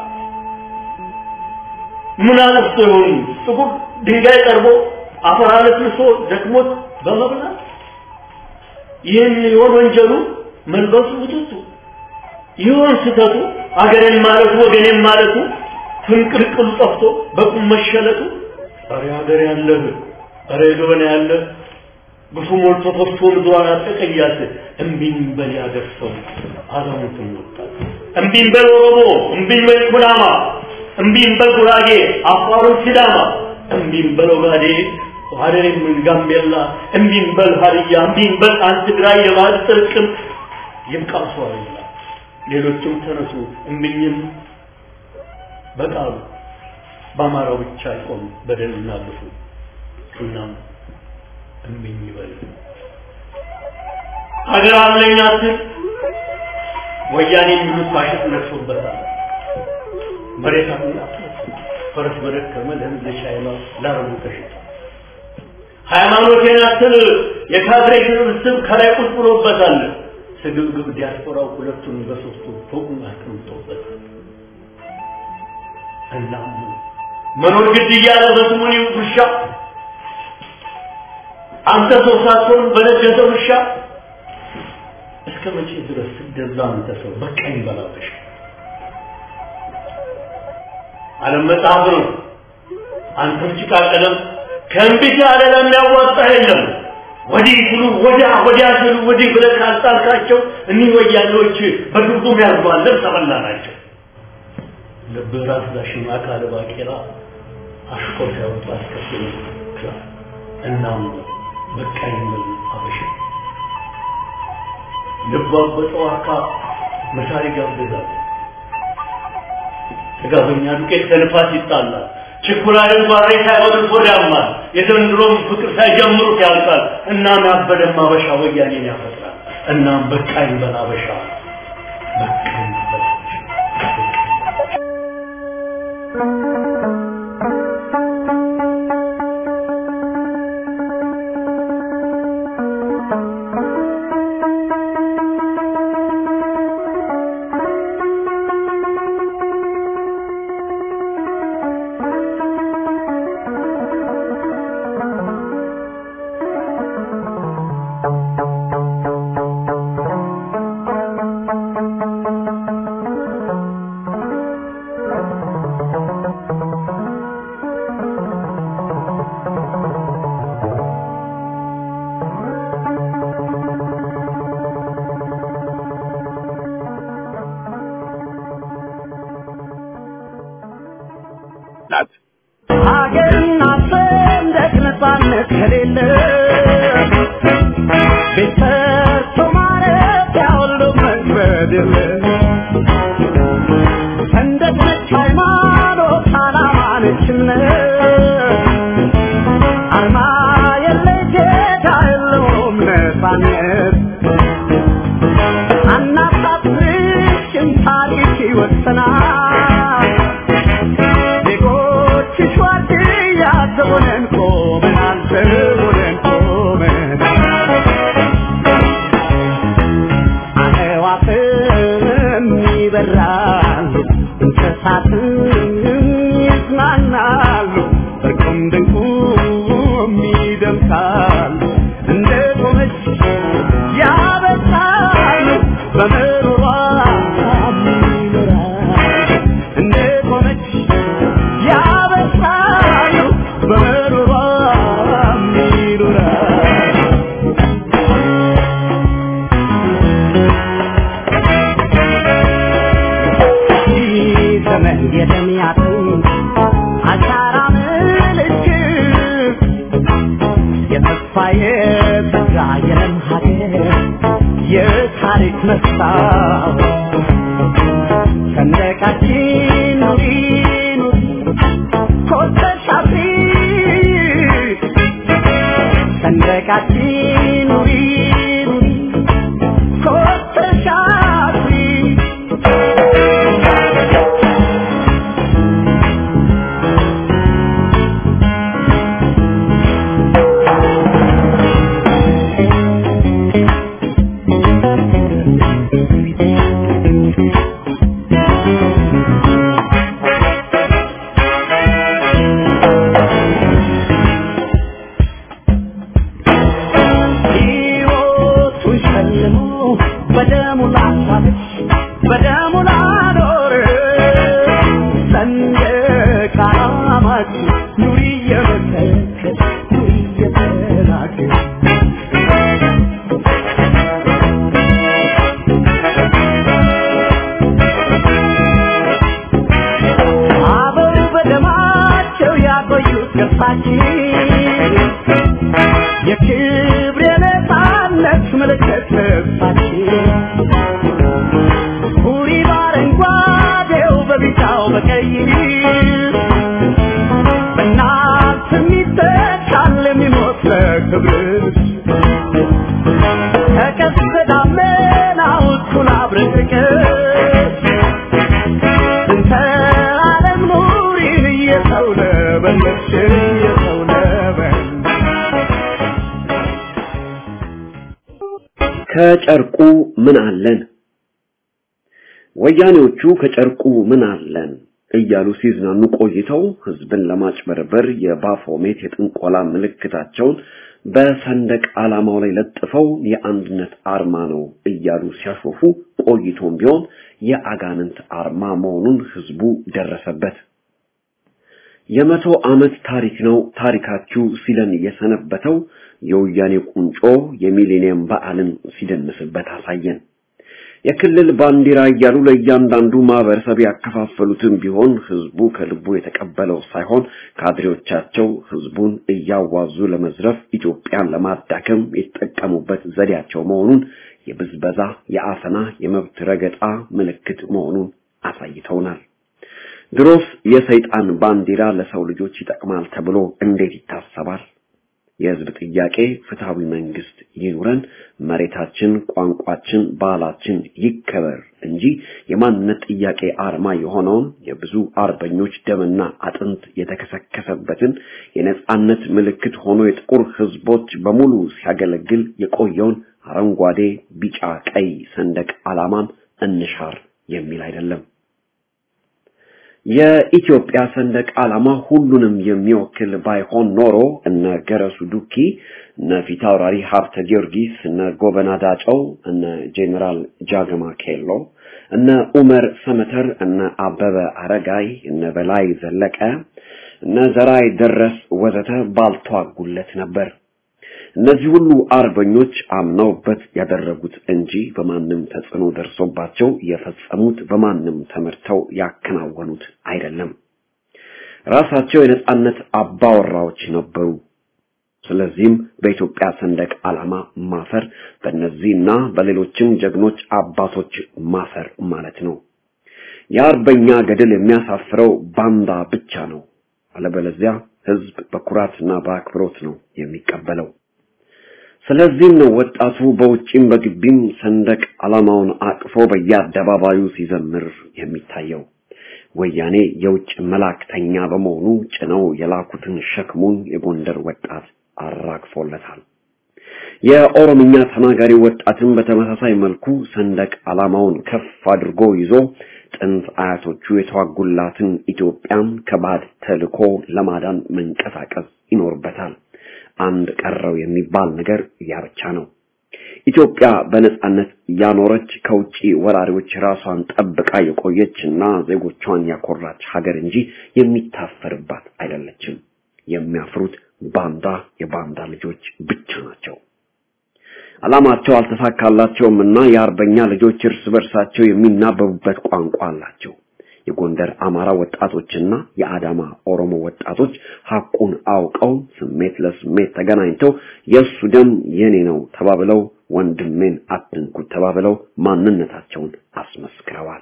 ምን አለፍቶ ይሆን ጥቁር ድንጋይ ቀርቦ አፈር አለፍልሶ ደክሞት በመብላት ይህን ይሆን ወንጀሉ መልበሱ ውጥቱ ይሆን ስተቱ አገሬን ማለቱ ወገኔን ማለቱ ፍንቅልቅሉ ጠፍቶ በቁም መሸለቱ አረ ሀገር ያለህ አረ ገበና ያለ ግፉ ሞልቶ ተፍቶ ምድሯን አጠቀያት እምቢኝ በል ያገርሰው አዛውንቱን ወጣት እምቢኝ በል ኦሮሞ እምቢኝ በል ኩናማ እምቢኝ በል ጉራጌ አፋሩ ሲዳማ እምቢኝ በል ኦጋዴ ሀረሪም ጋምቤላ እምቢን በል ሀዲያ እምቢን በል አንድ ትግራይ የባህል ጥርቅም ይብቃሷል ይላል ሌሎችም ተነሱ እምቢኝም በቃሉ በአማራው ብቻ አይቆም በደልና ግፉ እናም እምቢኝ ይበል ሀገር አለኝ አትል ወያኔ የሚሉት ፋሽስት ነፍሶበታል መሬታውን ፈረስ በደከመ ለምን ለሻይላ ላረቡ ተሽጣ ሃይማኖቴን አትል የካድሬ ስብስብ ከላይ ቁጭ ብሎበታል ስግብግብ ዲያስፖራው ሁለቱን በሶስቱ ፎቁን አስቀምጦበታል እናም መኖር ግድ እያለ በስሙኒ ውሻ አንተ ሰው ሳትሆን በነገሰ ውሻ እስከ መቼ ድረስ ትገዛ አንተ ሰው በቀኝ በላበሽ ዓለም መጽሐፍ ነው አንተም ጭቃ ቀለም ከእንቢት ያለ ለሚያዋጣ የለም ወዲህ ሁሉ ወዲያ ወዲያ ሁሉ ወዲህ ብለህ ካልጣልካቸው እኒህ ወያኔዎች በድርጉም ያርባል ተበላናቸው ለብራስ ዳሽማ ካለ ባቄራ አሽቆር ያወጣ አስከፍል ክራ እናም በቀኝ ምን አበሽ ልባበጠው አካ መሳሪ ጋብዛል ተጋበኛ ዱቄት ከልፋት ይጣላል ችኩላልን ባሬ ሳይወድ ወዳማል የዘንድሮም ፍቅር ሳይጀምሩት ያልቃል እናም ያበደማ በሻ ወያኔን ያፈጥራል እናም በቃኝ በላበሻ በቃኝ በላበሻ ሀገርና ሰንደቅ ነፃነት ከሌለ ቤተሰብ ማለት ያውሉ መንገድ የለ ሰንደቅ ነች ሃይማኖት ዓላማ ነች እምነት አርማ የለሽ ጌታ የለውም ነፃነት አናሳፍርሽም ታሪክ ይወሰናል ዘቦነን ቆመናል ዘቦነን ቆመናል አዕዋፍም ይበራሉ እንስሳትም ይዝናናሉ እርቁም ድንቁም ይደምቃሉ እንደ ቆመች ያበሳሉ በምሮሯ ይኖራሉ እንደ ቆመች ያበሳሉ በምሮሯ ይኖራሉ ዘመን የደሚያቱ አሻራ ምልክት የተስፋ የተስፋ የለም ሀገር የታሪክ መስታወት ሰንደቃችን ኑሪ ኑሪ ኮተሽ አብሪ ሰንደቃችን ኑሪ ኑሪ ኮተሽ አብሪ በደሙ ላሳለች በደሙ ላኖር ሰንደቅ ዓላማችን ኑሪ እየመሰከች ኑሪ እየተናገር አበው በደማቸው ያቆዩት ገፋችን ከጨርቁ ምን አለን? ወያኔዎቹ ከጨርቁ ምን አለን እያሉ ሲዝናኑ ቆይተው ህዝብን ለማጭበርበር የባፎሜት የጥንቆላ ምልክታቸውን በሰንደቅ ዓላማው ላይ ለጥፈው የአንድነት አርማ ነው እያሉ ሲያሾፉ ቆይቶም ቢሆን የአጋንንት አርማ መሆኑን ህዝቡ ደረሰበት። የመቶ ዓመት ታሪክ ነው ታሪካችሁ ሲለን የሰነበተው የወያኔ ቁንጮ የሚሌኒየም በዓልን ሲደንስበት አሳየን። የክልል ባንዲራ ያሉ ለእያንዳንዱ ማህበረሰብ ያከፋፈሉትን ቢሆን ህዝቡ ከልቡ የተቀበለው ሳይሆን ካድሬዎቻቸው ህዝቡን እያዋዙ ለመዝረፍ ኢትዮጵያን ለማዳከም የተጠቀሙበት ዘዴያቸው መሆኑን የብዝበዛ የአፈና የመብት ረገጣ ምልክት መሆኑን አሳይተውናል። ድሮስ የሰይጣን ባንዲራ ለሰው ልጆች ይጠቅማል ተብሎ እንዴት ይታሰባል? የህዝብ ጥያቄ ፍትሃዊ መንግስት ይኑረን፣ መሬታችን፣ ቋንቋችን፣ ባህላችን ይከበር እንጂ የማንነት ጥያቄ አርማ የሆነውን የብዙ አርበኞች ደምና አጥንት የተከሰከሰበትን የነጻነት ምልክት ሆኖ የጥቁር ህዝቦች በሙሉ ሲያገለግል የቆየውን አረንጓዴ፣ ቢጫ፣ ቀይ ሰንደቅ ዓላማን እንሻር የሚል አይደለም። የኢትዮጵያ ሰንደቅ ዓላማ ሁሉንም የሚወክል ባይሆን ኖሮ እነ ገረሱ ዱኪ፣ እነ ፊታውራሪ ሀብተ ጊዮርጊስ፣ እነ ጎበና ዳጨው፣ እነ ጄኔራል ጃገማ ኬሎ፣ እነ ኡመር ሰመተር፣ እነ አበበ አረጋይ፣ እነ በላይ ዘለቀ፣ እነ ዘራይ ደረስ ወዘተ ባልተዋጉለት ነበር። እነዚህ ሁሉ አርበኞች አምነውበት ያደረጉት እንጂ በማንም ተጽዕኖ ደርሶባቸው የፈጸሙት በማንም ተመርተው ያከናወኑት አይደለም። ራሳቸው የነጻነት አባወራዎች ነበሩ። ስለዚህም በኢትዮጵያ ሰንደቅ ዓላማ ማፈር በእነዚህና በሌሎችም ጀግኖች አባቶች ማፈር ማለት ነው። የአርበኛ ገድል የሚያሳፍረው ባንዳ ብቻ ነው። አለበለዚያ ህዝብ በኩራትና በአክብሮት ነው የሚቀበለው። ስለዚህ ነው ወጣቱ በውጪም በግቢም ሰንደቅ ዓላማውን አቅፎ በየአደባባዩ ሲዘምር የሚታየው። ወያኔ የውጭ መላእክተኛ በመሆኑ ጭነው የላኩትን ሸክሙን የጎንደር ወጣት አራግፎለታል። የኦሮምኛ ተናጋሪ ወጣትም በተመሳሳይ መልኩ ሰንደቅ ዓላማውን ከፍ አድርጎ ይዞ ጥንት አያቶቹ የተዋጉላትን ኢትዮጵያን ከባድ ተልኮ ለማዳን መንቀሳቀስ ይኖርበታል። አንድ ቀረው የሚባል ነገር ያ ብቻ ነው። ኢትዮጵያ በነጻነት ያኖረች ከውጪ ወራሪዎች ራሷን ጠብቃ የቆየችና ዜጎቿን ያኮራች ሀገር እንጂ የሚታፈርባት አይደለችም። የሚያፍሩት ባንዳ የባንዳ ልጆች ብቻ ናቸው። ዓላማቸው አልተሳካላቸውምና የአርበኛ ልጆች እርስ በርሳቸው የሚናበቡበት ቋንቋ አላቸው። የጎንደር አማራ ወጣቶችና የአዳማ ኦሮሞ ወጣቶች ሐቁን አውቀው ስሜት ለስሜት ተገናኝተው የሱ ደም የኔ ነው ተባብለው ወንድሜን አትንኩት ተባብለው ማንነታቸውን አስመስክረዋል።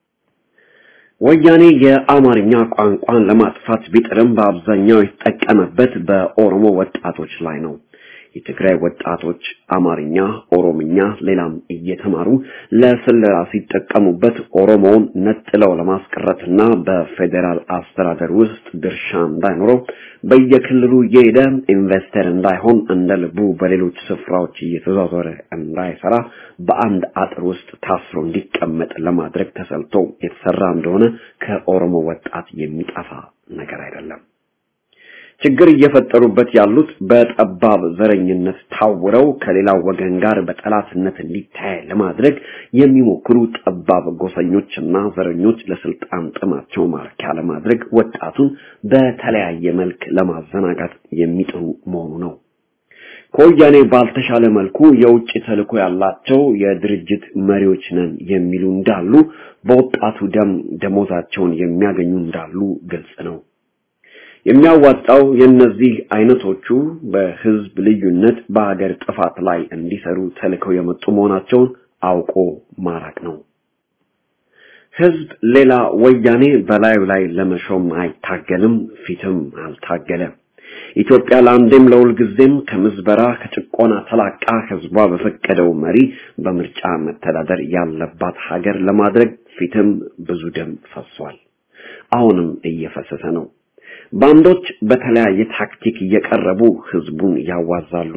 ወያኔ የአማርኛ ቋንቋን ለማጥፋት ቢጥርም በአብዛኛው የተጠቀመበት በኦሮሞ ወጣቶች ላይ ነው። የትግራይ ወጣቶች አማርኛ፣ ኦሮምኛ ሌላም እየተማሩ ለስለላ ሲጠቀሙበት ኦሮሞውን ነጥለው ለማስቀረትና በፌደራል አስተዳደር ውስጥ ድርሻ እንዳይኖረው በየክልሉ የሄደ ኢንቨስተር እንዳይሆን እንደ ልቡ በሌሎች ስፍራዎች እየተዟዟረ እንዳይሰራ በአንድ አጥር ውስጥ ታስሮ እንዲቀመጥ ለማድረግ ተሰልቶ የተሰራ እንደሆነ ከኦሮሞ ወጣት የሚጠፋ ነገር አይደለም። ችግር እየፈጠሩበት ያሉት በጠባብ ዘረኝነት ታውረው ከሌላው ወገን ጋር በጠላትነት እንዲታይ ለማድረግ የሚሞክሩ ጠባብ ጎሰኞችና ዘረኞች ለስልጣን ጥማቸው ማርኪያ ለማድረግ ወጣቱን በተለያየ መልክ ለማዘናጋት የሚጥሩ መሆኑ ነው። ከወያኔ ባልተሻለ መልኩ የውጭ ተልዕኮ ያላቸው የድርጅት መሪዎች ነን የሚሉ እንዳሉ፣ በወጣቱ ደም ደሞዛቸውን የሚያገኙ እንዳሉ ግልጽ ነው። የሚያዋጣው የነዚህ አይነቶቹ በህዝብ ልዩነት በአገር ጥፋት ላይ እንዲሰሩ ተልከው የመጡ መሆናቸውን አውቆ ማራቅ ነው። ህዝብ ሌላ ወያኔ በላዩ ላይ ለመሾም አይታገልም፣ ፊትም አልታገለም። ኢትዮጵያ ለአንዴም ለሁልጊዜም ከምዝበራ ከጭቆና ተላቃ ህዝቧ በፈቀደው መሪ በምርጫ መተዳደር ያለባት ሀገር ለማድረግ ፊትም ብዙ ደም ፈሷል፣ አሁንም እየፈሰሰ ነው። ባንዶች በተለያየ ታክቲክ እየቀረቡ ህዝቡን ያዋዛሉ።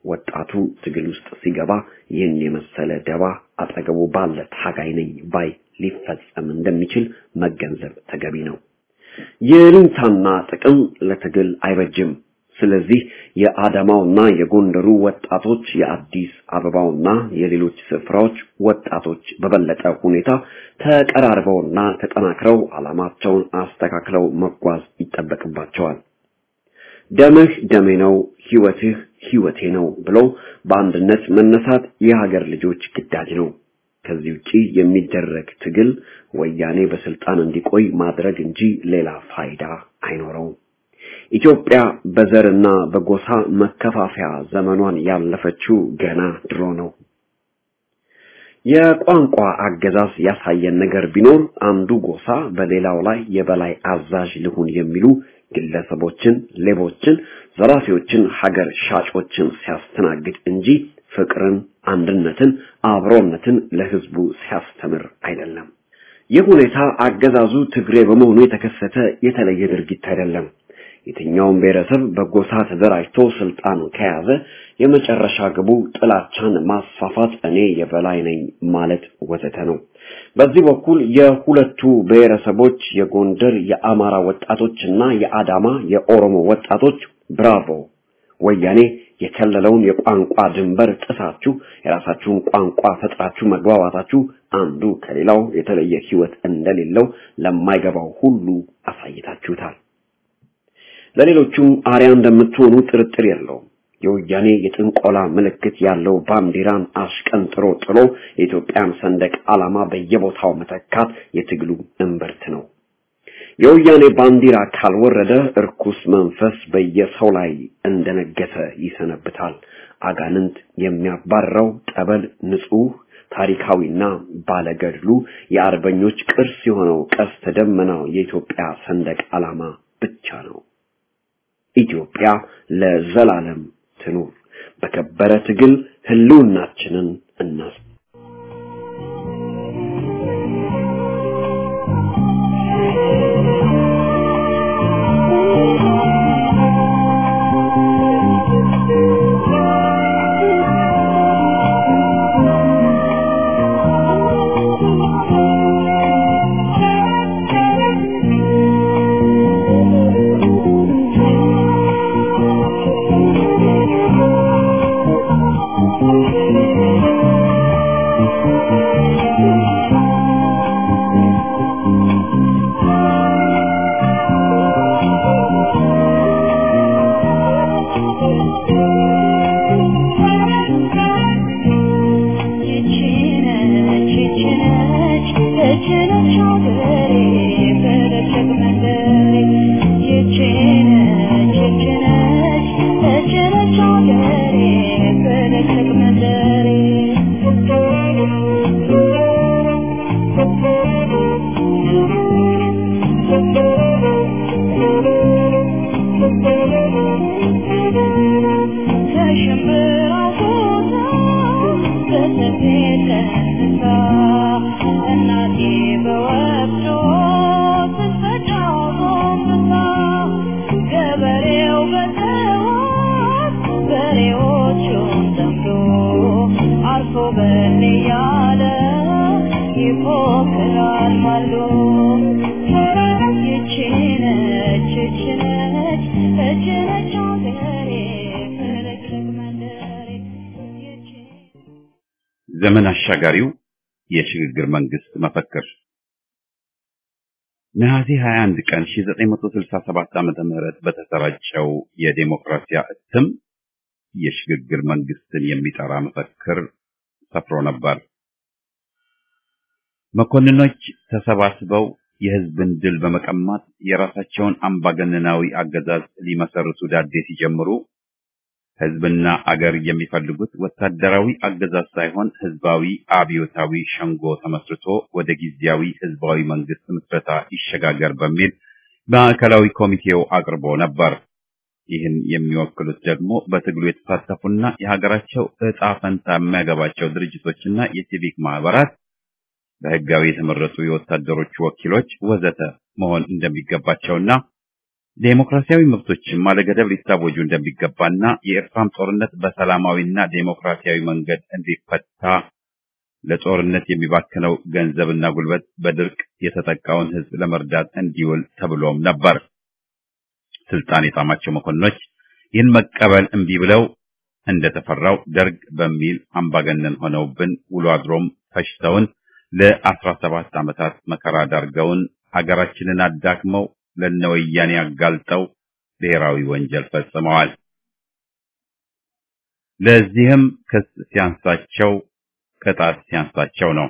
ወጣቱ ትግል ውስጥ ሲገባ ይህን የመሰለ ደባ አጠገቡ ባለ ታጋይ ነኝ ባይ ሊፈጸም እንደሚችል መገንዘብ ተገቢ ነው። የልንታና ጥቅም ለትግል አይበጅም። ስለዚህ የአዳማውና የጎንደሩ ወጣቶች የአዲስ አበባውና የሌሎች ስፍራዎች ወጣቶች በበለጠ ሁኔታ ተቀራርበውና ተጠናክረው ዓላማቸውን አስተካክለው መጓዝ ይጠበቅባቸዋል። ደምህ ደሜ ነው፣ ህይወትህ ህይወቴ ነው ብሎ በአንድነት መነሳት የሀገር ልጆች ግዳጅ ነው። ከዚህ ውጪ የሚደረግ ትግል ወያኔ በስልጣን እንዲቆይ ማድረግ እንጂ ሌላ ፋይዳ አይኖረውም። ኢትዮጵያ በዘርና በጎሳ መከፋፈያ ዘመኗን ያለፈችው ገና ድሮ ነው። የቋንቋ አገዛዝ ያሳየን ነገር ቢኖር አንዱ ጎሳ በሌላው ላይ የበላይ አዛዥ ሊሆን የሚሉ ግለሰቦችን፣ ሌቦችን፣ ዘራፊዎችን፣ ሀገር ሻጮችን ሲያስተናግድ እንጂ ፍቅርን፣ አንድነትን፣ አብሮነትን ለህዝቡ ሲያስተምር አይደለም። ይህ ሁኔታ አገዛዙ ትግሬ በመሆኑ የተከሰተ የተለየ ድርጊት አይደለም። የትኛውም ብሔረሰብ በጎሳ ተደራጅቶ ስልጣን ከያዘ የመጨረሻ ግቡ ጥላቻን ማስፋፋት፣ እኔ የበላይ ነኝ ማለት ወዘተ ነው። በዚህ በኩል የሁለቱ ብሔረሰቦች የጎንደር የአማራ ወጣቶችና የአዳማ የኦሮሞ ወጣቶች ብራቮ፣ ወያኔ የከለለውን የቋንቋ ድንበር ጥሳችሁ የራሳችሁን ቋንቋ ፈጥራችሁ መግባባታችሁ አንዱ ከሌላው የተለየ ህይወት እንደሌለው ለማይገባው ሁሉ አሳይታችሁታል። ለሌሎቹም አርያ እንደምትሆኑ ጥርጥር የለውም። የወያኔ የጥንቆላ ምልክት ያለው ባንዲራን አሽቀንጥሮ ጥሎ የኢትዮጵያን ሰንደቅ ዓላማ በየቦታው መተካት የትግሉ እምብርት ነው። የወያኔ ባንዲራ ካልወረደ እርኩስ መንፈስ በየሰው ላይ እንደነገሰ ይሰነብታል። አጋንንት የሚያባረው ጠበል ንጹህ ታሪካዊና ባለገድሉ የአርበኞች ቅርስ የሆነው ቀስተ ደመናው የኢትዮጵያ ሰንደቅ ዓላማ ብቻ ነው። ኢትዮጵያ ለዘላለም ትኑር። በከበረ ትግል ህልውናችንን እናስ ዘመን አሻጋሪው የሽግግር መንግስት መፈክር ነሐሴ ሃያ አንድ ቀን ሺህ ዘጠኝ መቶ ስልሳ ሰባት ዓመተ ምህረት በተሰራጨው የዴሞክራሲያ እትም የሽግግር መንግስትን የሚጠራ መፈክር ሰፍሮ ነበር። መኮንኖች ተሰባስበው የህዝብን ድል በመቀማት የራሳቸውን አምባገነናዊ አገዛዝ ሊመሰርቱ ዳዴ ሲጀምሩ ህዝብና አገር የሚፈልጉት ወታደራዊ አገዛዝ ሳይሆን ህዝባዊ አብዮታዊ ሸንጎ ተመስርቶ ወደ ጊዜያዊ ህዝባዊ መንግስት ምስረታ ይሸጋገር በሚል ማዕከላዊ ኮሚቴው አቅርቦ ነበር። ይህን የሚወክሉት ደግሞ በትግሉ የተሳተፉና የሀገራቸው ዕጣ ፈንታ የሚያገባቸው ድርጅቶችና የሲቪክ ማህበራት፣ በህጋዊ የተመረጡ የወታደሮች ወኪሎች ወዘተ መሆን እንደሚገባቸውና ዴሞክራሲያዊ መብቶችም አለገደብ ሊታወጁ እንደሚገባና የኤርትራም ጦርነት በሰላማዊና ዴሞክራሲያዊ መንገድ እንዲፈታ ለጦርነት የሚባክነው ገንዘብና ጉልበት በድርቅ የተጠቃውን ሕዝብ ለመርዳት እንዲውል ተብሎም ነበር። ስልጣን የጣማቸው መኮንኖች ይህን መቀበል እምቢ ብለው እንደተፈራው ደርግ በሚል አምባገነን ሆነውብን ውሎ አድሮም ፈሽተውን ለአስራ ሰባት ዓመታት መከራ ዳርገውን ሀገራችንን አዳክመው ለነወያኔ አጋልጠው ብሔራዊ ወንጀል ፈጽመዋል። ለዚህም ክስ ሲያንሳቸው ቅጣት ሲያንሳቸው ነው።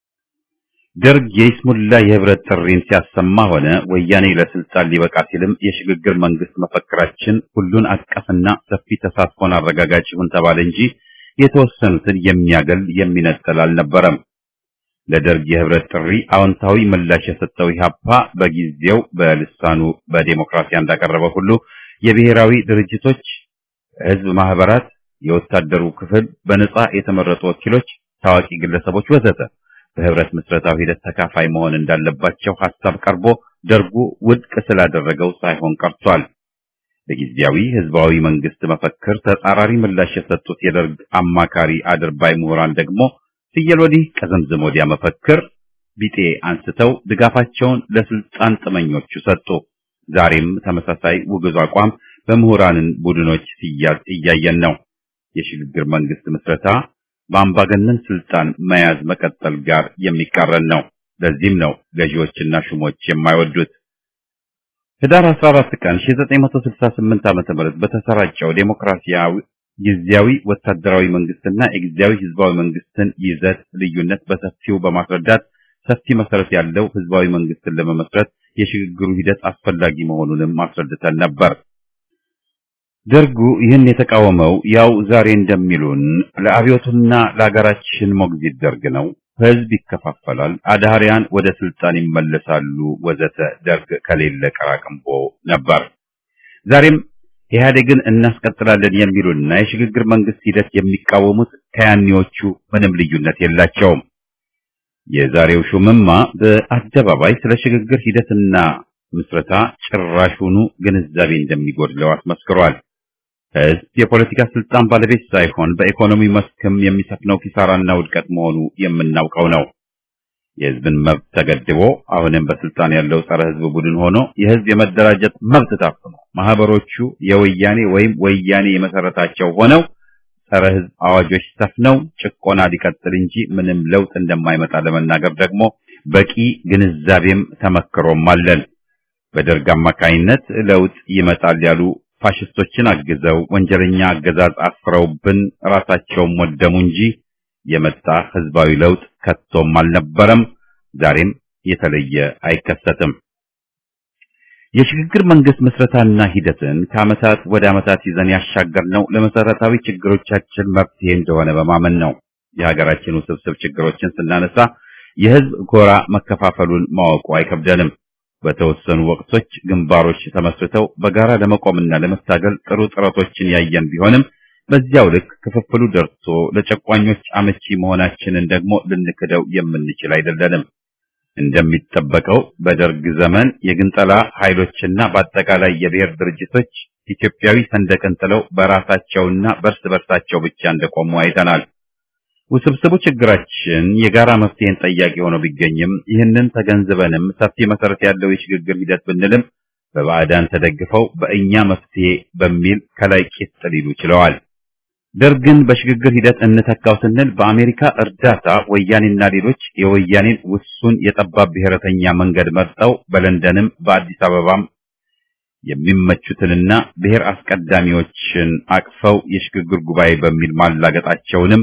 ደርግ የይስሙላ የህብረት ጥሪን ሲያሰማ ሆነ ወያኔ ለስልጣን ሊበቃ ሲልም የሽግግር መንግስት መፈክራችን ሁሉን አቀፍና ሰፊ ተሳትፎን አረጋጋጭ ይሁን ተባለ እንጂ የተወሰኑትን የሚያገል የሚነጥል አልነበረም። ለደርግ የህብረት ጥሪ አዎንታዊ ምላሽ የሰጠው ኢህአፓ በጊዜው በልሳኑ በዲሞክራሲ እንዳቀረበው ሁሉ የብሔራዊ ድርጅቶች፣ ህዝብ ማህበራት፣ የወታደሩ ክፍል፣ በነጻ የተመረጡ ወኪሎች፣ ታዋቂ ግለሰቦች ወዘተ በህብረት ምስረታው ሂደት ተካፋይ መሆን እንዳለባቸው ሐሳብ ቀርቦ ደርጉ ውድቅ ስላደረገው ሳይሆን ቀርቷል። በጊዜያዊ ህዝባዊ መንግስት መፈክር ተጻራሪ ምላሽ የሰጡት የደርግ አማካሪ አድርባይ ምሁራን ደግሞ ፍየል ወዲህ ቀዘምዝም ወዲያ መፈክር ቢጤ አንስተው ድጋፋቸውን ለስልጣን ጥመኞቹ ሰጡ። ዛሬም ተመሳሳይ ውግዝ አቋም በምሁራንን ቡድኖች ሲያዝ እያየን ነው። የሽግግር መንግስት ምስረታ በአምባገነን ስልጣን መያዝ መቀጠል ጋር የሚቃረን ነው። ለዚህም ነው ገዢዎችና ሹሞች የማይወዱት። ህዳር አስራ አራት ቀን ሺህ ዘጠኝ መቶ ስልሳ ስምንት ዓመተ ምህረት በተሰራጨው ዴሞክራሲያዊ ጊዜያዊ ወታደራዊ መንግስትና የጊዜያዊ ህዝባዊ መንግስትን ይዘት ልዩነት በሰፊው በማስረዳት ሰፊ መሰረት ያለው ህዝባዊ መንግስትን ለመመስረት የሽግግሩ ሂደት አስፈላጊ መሆኑንም አስረድተን ነበር። ደርጉ ይህን የተቃወመው ያው ዛሬ እንደሚሉን ለአብዮቱና ለሀገራችን ሞግዚት ደርግ ነው፣ ህዝብ ይከፋፈላል፣ አዳህሪያን ወደ ስልጣን ይመለሳሉ ወዘተ ደርግ ከሌለ ቀራቅንቦ ነበር። ዛሬም ኢህአዴግን እናስቀጥላለን የሚሉና የሽግግር መንግስት ሂደት የሚቃወሙት ከያኔዎቹ ምንም ልዩነት የላቸውም። የዛሬው ሹምማ በአደባባይ ስለ ሽግግር ሂደትና ምስረታ ጭራሹኑ ግንዛቤ እንደሚጎድለው አስመስክሯል። ህዝብ የፖለቲካ ስልጣን ባለቤት ሳይሆን በኢኮኖሚ መስክም የሚሰፍነው ኪሳራና ውድቀት መሆኑ የምናውቀው ነው። የህዝብን መብት ተገድቦ አሁንም በስልጣን ያለው ጸረ ህዝብ ቡድን ሆኖ የህዝብ የመደራጀት መብት ታፍኖ ማህበሮቹ የወያኔ ወይም ወያኔ የመሰረታቸው ሆነው ጸረ ህዝብ አዋጆች ሰፍነው ጭቆና ሊቀጥል እንጂ ምንም ለውጥ እንደማይመጣ ለመናገር ደግሞ በቂ ግንዛቤም ተመክሮም አለን። በደርግ አማካይነት ለውጥ ይመጣል ያሉ ፋሽስቶችን አግዘው ወንጀለኛ አገዛዝ አፍረውብን ራሳቸውም ወደሙ እንጂ የመጣ ህዝባዊ ለውጥ ከቶም አልነበረም። ዛሬም የተለየ አይከሰትም። የሽግግር መንግስት ምስረታና ሂደትን ከዓመታት ወደ ዓመታት ይዘን ያሻገርነው ለመሰረታዊ ችግሮቻችን መፍትሄ እንደሆነ በማመን ነው። የሀገራችን ውስብስብ ችግሮችን ስናነሳ የህዝብ ጎራ መከፋፈሉን ማወቁ አይከብደንም። በተወሰኑ ወቅቶች ግንባሮች ተመስርተው በጋራ ለመቆምና ለመታገል ጥሩ ጥረቶችን ያየን ቢሆንም በዚያው ልክ ክፍፍሉ ደርሶ ለጨቋኞች አመቺ መሆናችንን ደግሞ ልንክደው የምንችል አይደለንም። እንደሚጠበቀው በደርግ ዘመን የግንጠላ ኃይሎችና በአጠቃላይ የብሔር ድርጅቶች ኢትዮጵያዊ ሰንደቅን ጥለው በራሳቸውና በርስ በርሳቸው ብቻ እንደቆሙ አይተናል። ውስብስቡ ችግራችን የጋራ መፍትሄን ጠያቂ ሆኖ ቢገኝም ይህንን ተገንዝበንም ሰፊ መሰረት ያለው የሽግግር ሂደት ብንልም በባዕዳን ተደግፈው በእኛ መፍትሄ በሚል ከላይ ቂጥ ሊሉ ችለዋል። ደርግን በሽግግር ሂደት እንተካው ስንል በአሜሪካ እርዳታ ወያኔና ሌሎች የወያኔን ውሱን የጠባብ ብሔረተኛ መንገድ መርጠው በለንደንም በአዲስ አበባም የሚመቹትንና ብሔር አስቀዳሚዎችን አቅፈው የሽግግር ጉባኤ በሚል ማላገጣቸውንም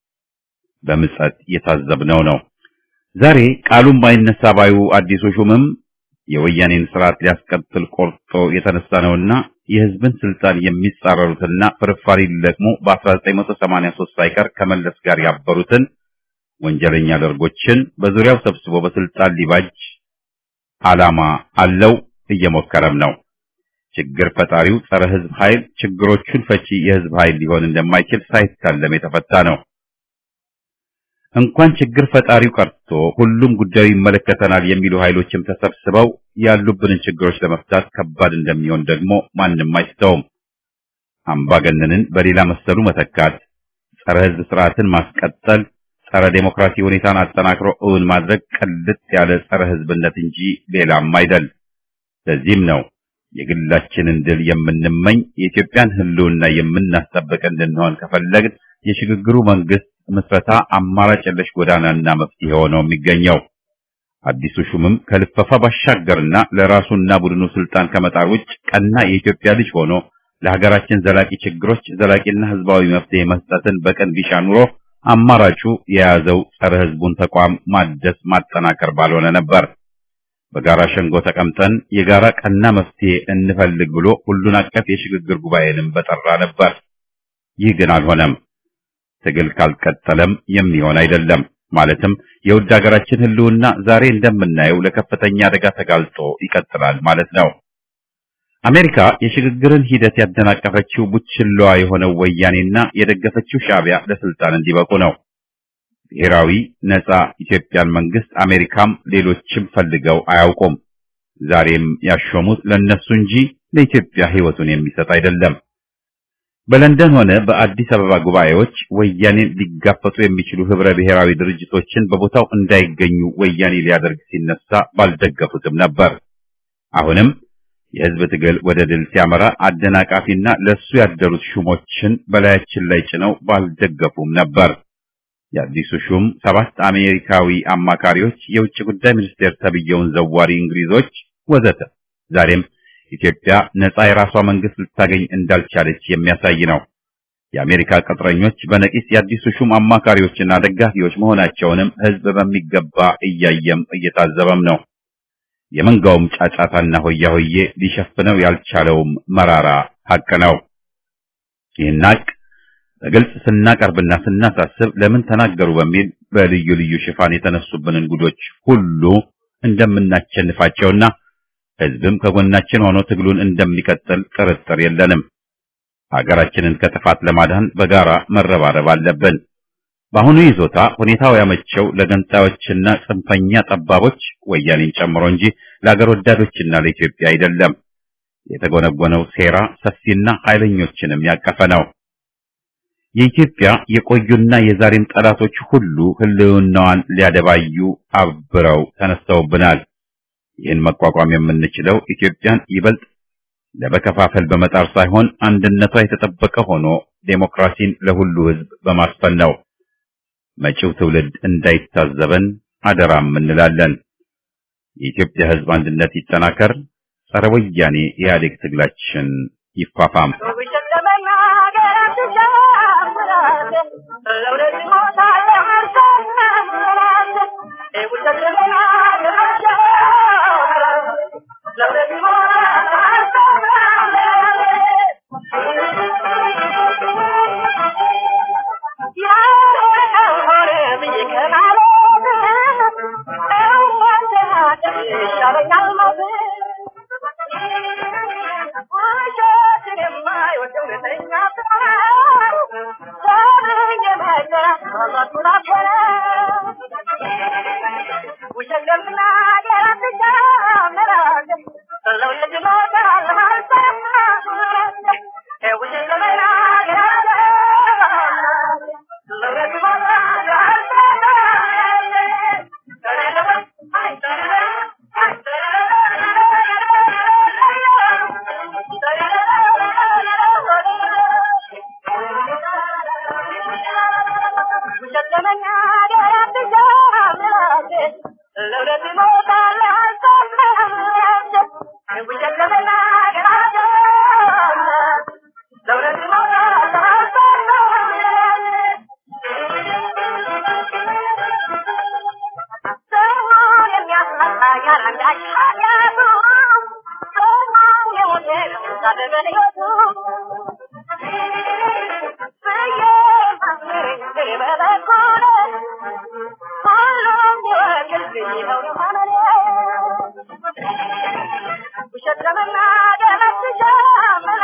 በምጸት የታዘብነው ነው። ዛሬ ቃሉም ባይነሳ ባዩ አዲሱ ሹምም የወያኔን ስርዓት ሊያስቀጥል ቆርጦ የተነሳ ነውና የህዝብን ስልጣን የሚጻረሩትና ፍርፋሪ ሊለቅሙ በአስራ ዘጠኝ መቶ ሰማንያ ሶስት ሳይቀር ከመለስ ጋር ያበሩትን ወንጀለኛ ደርጎችን በዙሪያው ሰብስቦ በስልጣን ሊባጅ ዓላማ አለው፣ እየሞከረም ነው። ችግር ፈጣሪው ጸረ ህዝብ ኃይል ችግሮቹን ፈቺ የህዝብ ኃይል ሊሆን እንደማይችል ሳይታለም የተፈታ ነው። እንኳን ችግር ፈጣሪው ቀርቶ ሁሉም ጉዳዩ ይመለከተናል የሚሉ ኃይሎችም ተሰብስበው ያሉብንን ችግሮች ለመፍታት ከባድ እንደሚሆን ደግሞ ማንም አይስተውም። አምባገነንን በሌላ መሰሉ መተካት፣ ጸረ ሕዝብ ስርዓትን ማስቀጠል፣ ጸረ ዴሞክራሲ ሁኔታን አጠናክሮ እውን ማድረግ ቅልጥ ያለ ጸረ ሕዝብነት እንጂ ሌላም አይደል። ለዚህም ነው የግላችንን ድል የምንመኝ የኢትዮጵያን ህልውና የምናስጠብቅ እንድንሆን ከፈለግን የሽግግሩ መንግስት ምስረታ አማራጭ የለሽ ጎዳናና መፍትሄ ሆኖ የሚገኘው። አዲሱ ሹምም ከልፈፋ ባሻገርና ለራሱና ቡድኑ ስልጣን ከመጣር ውጭ ቀና የኢትዮጵያ ልጅ ሆኖ ለሀገራችን ዘላቂ ችግሮች ዘላቂና ህዝባዊ መፍትሄ መስጠትን በቀን ቢሻ ኑሮ አማራጩ የያዘው ጸረ ህዝቡን ተቋም ማደስ ማጠናከር ባልሆነ ነበር። በጋራ ሸንጎ ተቀምጠን የጋራ ቀና መፍትሄ እንፈልግ ብሎ ሁሉን አቀፍ የሽግግር ጉባኤንም በጠራ ነበር። ይህ ግን አልሆነም። ትግል ካልቀጠለም የሚሆን አይደለም። ማለትም የውድ ሀገራችን ህልውና ዛሬ እንደምናየው ለከፍተኛ አደጋ ተጋልጦ ይቀጥላል ማለት ነው። አሜሪካ የሽግግርን ሂደት ያደናቀፈችው ቡችላዋ የሆነው ወያኔና የደገፈችው ሻዕቢያ ለስልጣን እንዲበቁ ነው። ብሔራዊ ነጻ ኢትዮጵያን መንግስት አሜሪካም ሌሎችም ፈልገው አያውቁም። ዛሬም ያሾሙት ለነሱ እንጂ ለኢትዮጵያ ህይወቱን የሚሰጥ አይደለም። በለንደን ሆነ በአዲስ አበባ ጉባኤዎች ወያኔን ሊጋፈጡ የሚችሉ ህብረ ብሔራዊ ድርጅቶችን በቦታው እንዳይገኙ ወያኔ ሊያደርግ ሲነሳ ባልደገፉትም ነበር። አሁንም የህዝብ ትግል ወደ ድል ሲያመራ አደናቃፊና ለሱ ያደሩት ሹሞችን በላያችን ላይ ጭነው ባልደገፉም ነበር። የአዲሱ ሹም ሰባት አሜሪካዊ አማካሪዎች፣ የውጭ ጉዳይ ሚኒስቴር ተብየውን ዘዋሪ እንግሊዞች ወዘተ ዛሬም ኢትዮጵያ ነጻ የራሷ መንግስት ልታገኝ እንዳልቻለች የሚያሳይ ነው። የአሜሪካ ቅጥረኞች በነቂስ የአዲሱ ሹም አማካሪዎችና ደጋፊዎች መሆናቸውንም ህዝብ በሚገባ እያየም እየታዘበም ነው። የመንጋውም ጫጫታና ሆያ ሆዬ ሊሸፍነው ያልቻለውም መራራ ሀቅ ነው። ይህን ሀቅ በግልጽ ስናቀርብና ስናሳስብ ለምን ተናገሩ በሚል በልዩ ልዩ ሽፋን የተነሱብንን ጉዶች ሁሉ እንደምናቸንፋቸውና ህዝብም ከጎናችን ሆኖ ትግሉን እንደሚቀጥል ጥርጥር የለንም። ሀገራችንን ከጥፋት ለማዳን በጋራ መረባረብ አለብን። በአሁኑ ይዞታ ሁኔታው ያመቸው ለገንጣዮችና ጽንፈኛ ጠባቦች ወያኔን ጨምሮ እንጂ ለሀገር ወዳዶችና ለኢትዮጵያ አይደለም። የተጎነጎነው ሴራ ሰፊና ኃይለኞችንም ያቀፈ ነው። የኢትዮጵያ የቆዩና የዛሬም ጠላቶች ሁሉ ህልውናዋን ሊያደባዩ አብረው ተነስተውብናል። ይህን መቋቋም የምንችለው ኢትዮጵያን ይበልጥ ለበከፋፈል በመጣር ሳይሆን አንድነቷ የተጠበቀ ሆኖ ዴሞክራሲን ለሁሉ ህዝብ በማስፈን ነው። መጪው ትውልድ እንዳይታዘበን አደራም እንላለን። የኢትዮጵያ ህዝብ አንድነት ይጠናከር። ጸረ ወያኔ ኢህአዴግ ትግላችን ይፋፋም። Shut